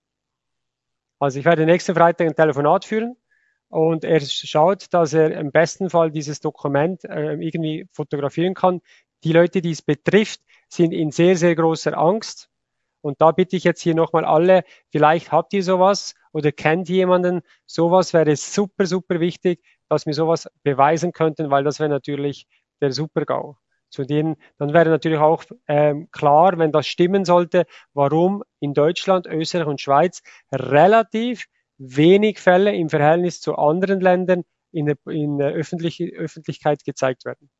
Also ich werde nächsten Freitag ein Telefonat führen und er schaut, dass er im besten Fall dieses Dokument äh, irgendwie fotografieren kann. Die Leute, die es betrifft, sind in sehr, sehr großer Angst. Und da bitte ich jetzt hier nochmal alle, vielleicht habt ihr sowas oder kennt jemanden, sowas wäre super, super wichtig, dass wir sowas beweisen könnten, weil das wäre natürlich der Super-GAU. Zu denen, dann wäre natürlich auch ähm, klar, wenn das stimmen sollte, warum in Deutschland, Österreich und Schweiz relativ wenig Fälle im Verhältnis zu anderen Ländern in der, in der öffentliche, Öffentlichkeit gezeigt werden.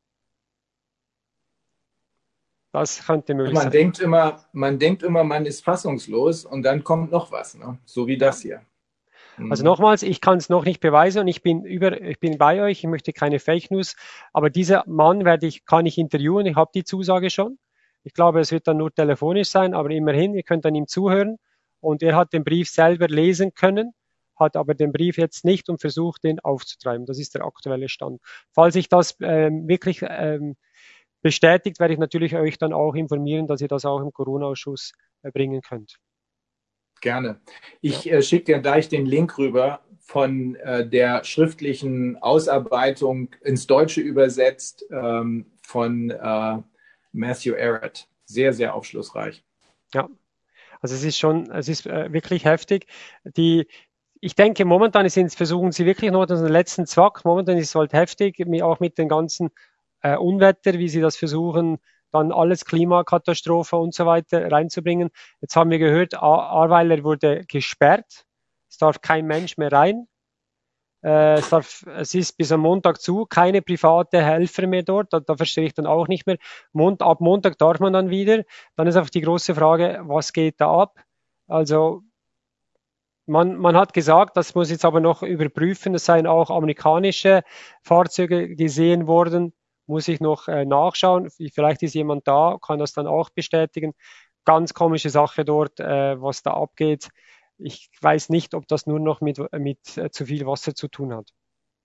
Das könnte möglich man sein. Denkt immer, man denkt immer, man ist fassungslos und dann kommt noch was, ne? So wie das hier. Also nochmals, ich kann es noch nicht beweisen und ich bin über, ich bin bei euch, ich möchte keine Fake News, aber dieser Mann werde ich, kann ich interviewen, ich habe die Zusage schon. Ich glaube, es wird dann nur telefonisch sein, aber immerhin, ihr könnt an ihm zuhören und er hat den Brief selber lesen können, hat aber den Brief jetzt nicht und versucht, den aufzutreiben. Das ist der aktuelle Stand. Falls ich das ähm, wirklich ähm, bestätigt, werde ich natürlich euch dann auch informieren, dass ihr das auch im Corona-Ausschuss äh, bringen könnt. Gerne. Ich äh, schicke dir gleich den Link rüber von äh, der schriftlichen Ausarbeitung ins Deutsche übersetzt ähm, von äh, Matthew Arrett. Sehr, sehr aufschlussreich. Ja, also es ist schon, es ist äh, wirklich heftig. Die, ich denke, momentan sind, versuchen sie wirklich noch den letzten Zwack. Momentan ist es halt heftig, auch mit den ganzen äh, Unwetter, wie sie das versuchen, dann alles Klimakatastrophe und so weiter reinzubringen. Jetzt haben wir gehört, Ahrweiler wurde gesperrt. Es darf kein Mensch mehr rein. Äh, es, darf, es ist bis am Montag zu, keine private Helfer mehr dort. Da, da verstehe ich dann auch nicht mehr. Mont, ab Montag darf man dann wieder. Dann ist einfach die große Frage, was geht da ab? Also man, man hat gesagt, das muss jetzt aber noch überprüfen, es seien auch amerikanische Fahrzeuge gesehen worden. Muss ich noch äh, nachschauen. Vielleicht ist jemand da, kann das dann auch bestätigen. Ganz komische Sache dort, äh, was da abgeht. Ich weiß nicht, ob das nur noch mit, mit äh, zu viel Wasser zu tun hat.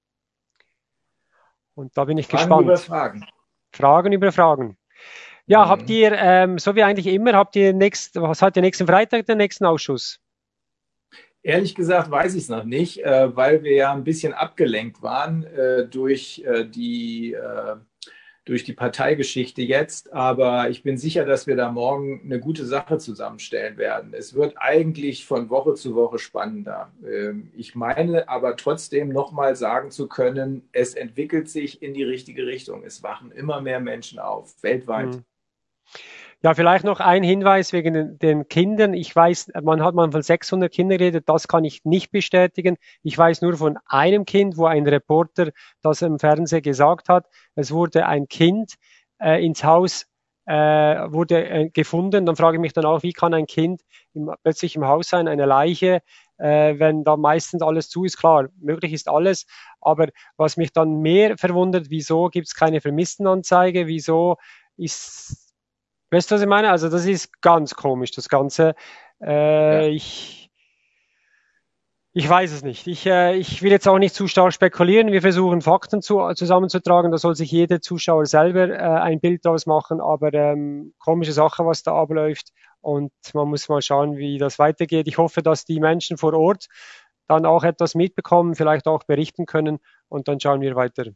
Und da bin ich Fragen gespannt. Über Fragen. Fragen über Fragen. Ja, Mhm. habt ihr, ähm, so wie eigentlich immer, habt ihr nächst, was hat ihr nächsten Freitag den nächsten Ausschuss? Ehrlich gesagt weiß ich es noch nicht, äh, weil wir ja ein bisschen abgelenkt waren äh, durch, äh, die, äh, durch die Parteigeschichte jetzt. Aber ich bin sicher, dass wir da morgen eine gute Sache zusammenstellen werden. Es wird eigentlich von Woche zu Woche spannender. Ähm, ich meine aber trotzdem nochmal sagen zu können, es entwickelt sich in die richtige Richtung. Es wachen immer mehr Menschen auf, weltweit. Hm. Ja, vielleicht noch ein Hinweis wegen den, den Kindern. Ich weiß, man hat mal von sechshundert Kindern geredet, das kann ich nicht bestätigen. Ich weiß nur von einem Kind, wo ein Reporter das im Fernsehen gesagt hat. Es wurde ein Kind äh, ins Haus äh, wurde äh, gefunden. Dann frage ich mich dann auch, wie kann ein Kind im, plötzlich im Haus sein, eine Leiche, äh, wenn da meistens alles zu ist. Klar, möglich ist alles. Aber was mich dann mehr verwundert, wieso gibt es keine Vermisstenanzeige? Wieso ist Weißt du, was ich meine? Also das ist ganz komisch, das Ganze. Äh, Ja. ich, ich weiß es nicht. Ich, äh, ich will jetzt auch nicht zu stark spekulieren. Wir versuchen Fakten zu, zusammenzutragen. Da soll sich jeder Zuschauer selber äh, ein Bild daraus machen. Aber ähm, komische Sache, was da abläuft. Und man muss mal schauen, wie das weitergeht. Ich hoffe, dass die Menschen vor Ort dann auch etwas mitbekommen, vielleicht auch berichten können. Und dann schauen wir weiter.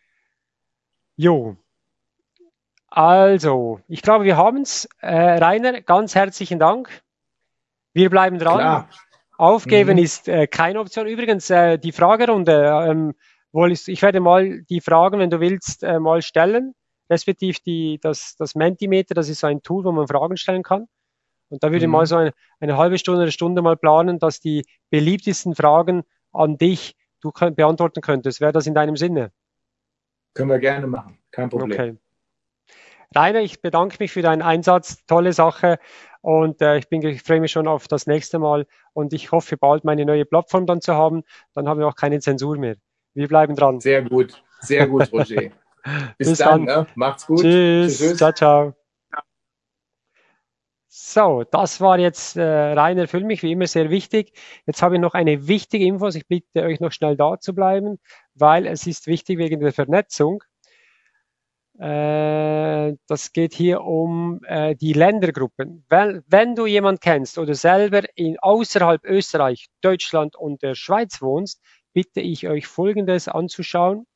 Jo. Also, ich glaube, wir haben es. Äh, Rainer, ganz herzlichen Dank. Wir bleiben dran. Klar. Aufgeben Mhm. ist äh, keine Option. Übrigens, äh, die Fragerunde, ähm, wohl ist, ich werde mal die Fragen, wenn du willst, äh, mal stellen. Respektive die, das, das Mentimeter, das ist so ein Tool, wo man Fragen stellen kann. Und da würde ich Mhm. mal so eine, eine halbe Stunde, eine Stunde mal planen, dass die beliebtesten Fragen an dich du könnt, beantworten könntest. Wäre das in deinem Sinne? Können wir gerne machen. Kein Problem. Okay. Rainer, ich bedanke mich für deinen Einsatz. Tolle Sache. Und äh, ich bin, ich freue mich schon auf das nächste Mal. Und ich hoffe, bald meine neue Plattform dann zu haben. Dann haben wir auch keine Zensur mehr. Wir bleiben dran. Sehr gut. Sehr gut, Roger. Bis, Bis dann. dann. Ne? Macht's gut. Tschüss. Tschüss. Ciao, ciao. So, das war jetzt äh, Rainer Füllmich, wie immer sehr wichtig. Jetzt habe ich noch eine wichtige Info. Ich bitte euch noch schnell da zu bleiben, weil es ist wichtig wegen der Vernetzung. Äh, das geht hier um äh, die Ländergruppen. Wenn, wenn du jemanden kennst oder selber in, außerhalb Österreich, Deutschland und der Schweiz wohnst, bitte ich euch Folgendes anzuschauen.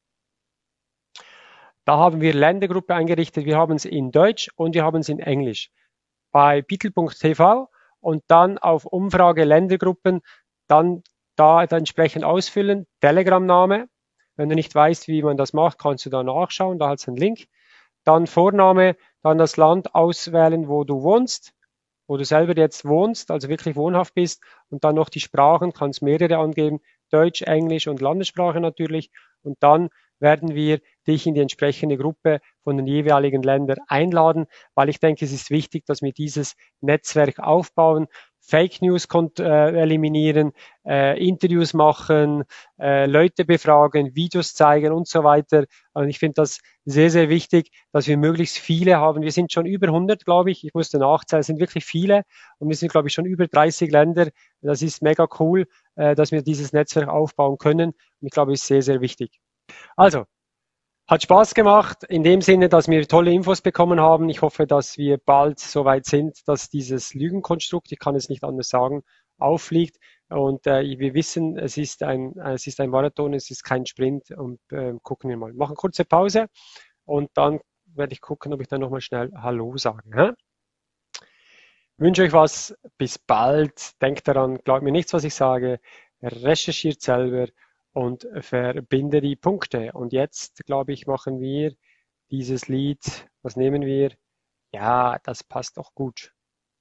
Da haben wir Ländergruppe eingerichtet. Wir haben es in Deutsch und wir haben es in Englisch. Bei Beatle punkt t v und dann auf Umfrage Ländergruppen, dann da entsprechend ausfüllen, Telegram-Name. Wenn du nicht weißt, wie man das macht, kannst du da nachschauen, da hat es einen Link. Dann Vorname, dann das Land auswählen, wo du wohnst, wo du selber jetzt wohnst, also wirklich wohnhaft bist. Und dann noch die Sprachen, kannst mehrere angeben, Deutsch, Englisch und Landessprache natürlich. Und dann werden wir dich in die entsprechende Gruppe von den jeweiligen Ländern einladen, weil ich denke, es ist wichtig, dass wir dieses Netzwerk aufbauen. Fake News kont- äh, eliminieren, äh, Interviews machen, äh, Leute befragen, Videos zeigen und so weiter. Und ich finde das sehr, sehr wichtig, dass wir möglichst viele haben. Wir sind schon über hundert, glaube ich. Ich musste nachzählen, es sind wirklich viele. Und wir sind, glaube ich, schon über dreißig Länder. Das ist mega cool, äh, dass wir dieses Netzwerk aufbauen können. Und ich glaube, es ist sehr, sehr wichtig. Also, hat Spaß gemacht, in dem Sinne, dass wir tolle Infos bekommen haben. Ich hoffe, dass wir bald so weit sind, dass dieses Lügenkonstrukt, ich kann es nicht anders sagen, auffliegt. Und äh, wir wissen, es ist ein, es ist ein Marathon, es ist kein Sprint. Und äh, gucken wir mal. Machen kurze Pause und dann werde ich gucken, ob ich dann nochmal schnell Hallo sage. Hä? Wünsche euch was. Bis bald. Denkt daran, glaubt mir nichts, was ich sage. Recherchiert selber und verbinde die Punkte. Und jetzt, glaube ich, machen wir dieses Lied. Was nehmen wir? Ja, das passt doch gut.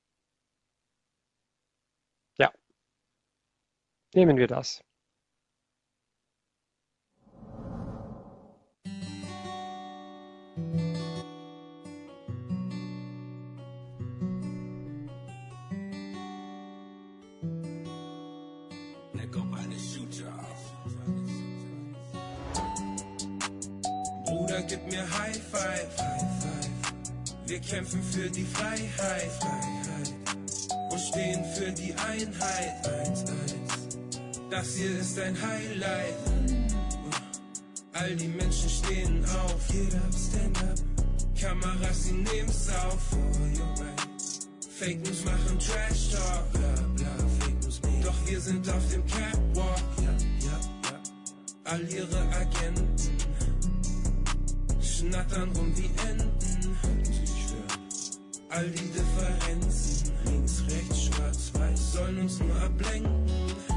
Ja, nehmen wir das. Bruder, gib mir High Five, High Five. Wir kämpfen für die Freiheit, Freiheit. Und stehen für die Einheit, eins, eins. Das hier ist ein Highlight. All die Menschen stehen auf, jeder stand up. Kameras, sie nehmen's auf, for your right. Fake News machen Trash Talk, bla bla, Fake News nicht. Doch wir sind auf dem Catwalk, ja, ja, ja. All ihre Agenten schnattern rum wie Enten. All die Differenzen, links, rechts, schwarz, weiß, sollen uns nur ablenken.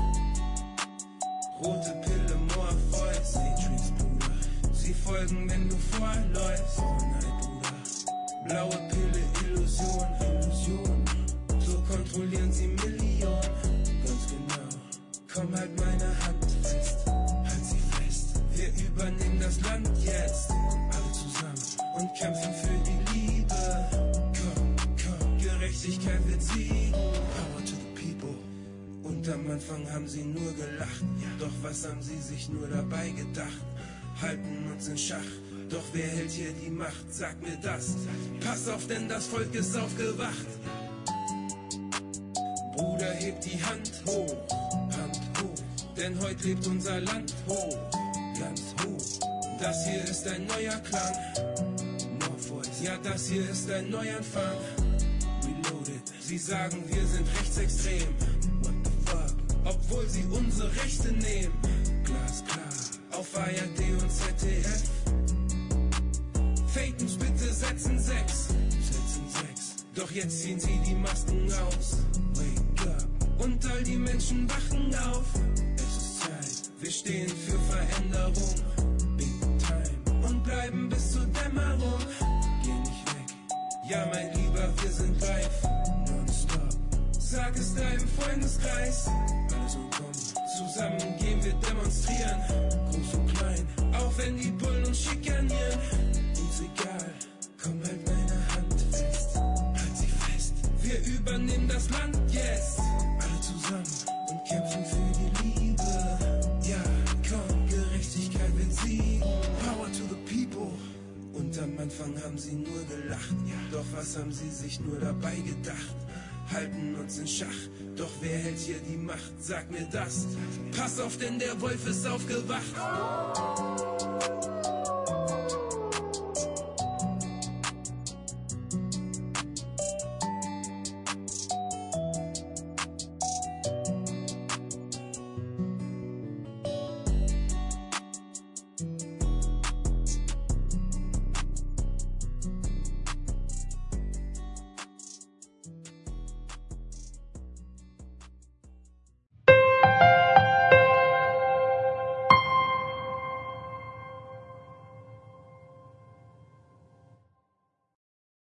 Rote Pille, Morpheus, Matrix, Bruder. Sie folgen, wenn du vorläufst. Oh nein, Bruder. Blaue Pille, Illusion, Illusion. So kontrollieren sie Millionen. Ganz genau. Komm, halt meine Hand fest, halt sie fest. Wir übernehmen das Land jetzt. Alle zusammen und kämpfen für die Liebe. Komm, komm, Gerechtigkeit wird siegen. Power to the people. Und am Anfang haben sie nur gelacht. Doch was haben sie sich nur dabei gedacht? Halten uns in Schach. Doch wer hält hier die Macht? Sag mir das. Pass auf, denn das Volk ist aufgewacht. Bruder, heb die Hand hoch, Hand hoch. Denn heute lebt unser Land hoch, ganz hoch. Das hier ist ein neuer Klang. Ja, das hier ist ein Neuanfang. Reloaded. Sie sagen, wir sind rechtsextrem. What the fuck? Obwohl sie unsere Rechte nehmen. Glasklar. Auf A R D und Z D F. Fake News, bitte setzen sechs. Setzen sechs. Doch jetzt ziehen sie die Masken aus. Wake up. Und all die Menschen wachen auf. Es ist Zeit. Wir stehen für Veränderung. Big time. Und bleiben bis zur Dämmerung. Geh nicht weg. Ja, mein Lieber, wir sind reif. Nonstop. Sag es deinem Freundeskreis. Also komm. Zusammen gehen wir demonstrieren. Groß und klein. Auch wenn die Bullen uns schikanieren. Uns egal. Komm, halt meine Hand fest. Halt sie fest. Wir übernehmen das Land jetzt. Alle zusammen und kämpfen für die Liebe. Ja, komm, Gerechtigkeit wird siegen. Power to the people. Und am Anfang haben sie nur gelacht. Doch was haben sie sich nur dabei gedacht? Halten uns in Schach. Doch wer hält hier die Macht? Sag mir das. Pass auf, denn der Wolf ist aufgewacht.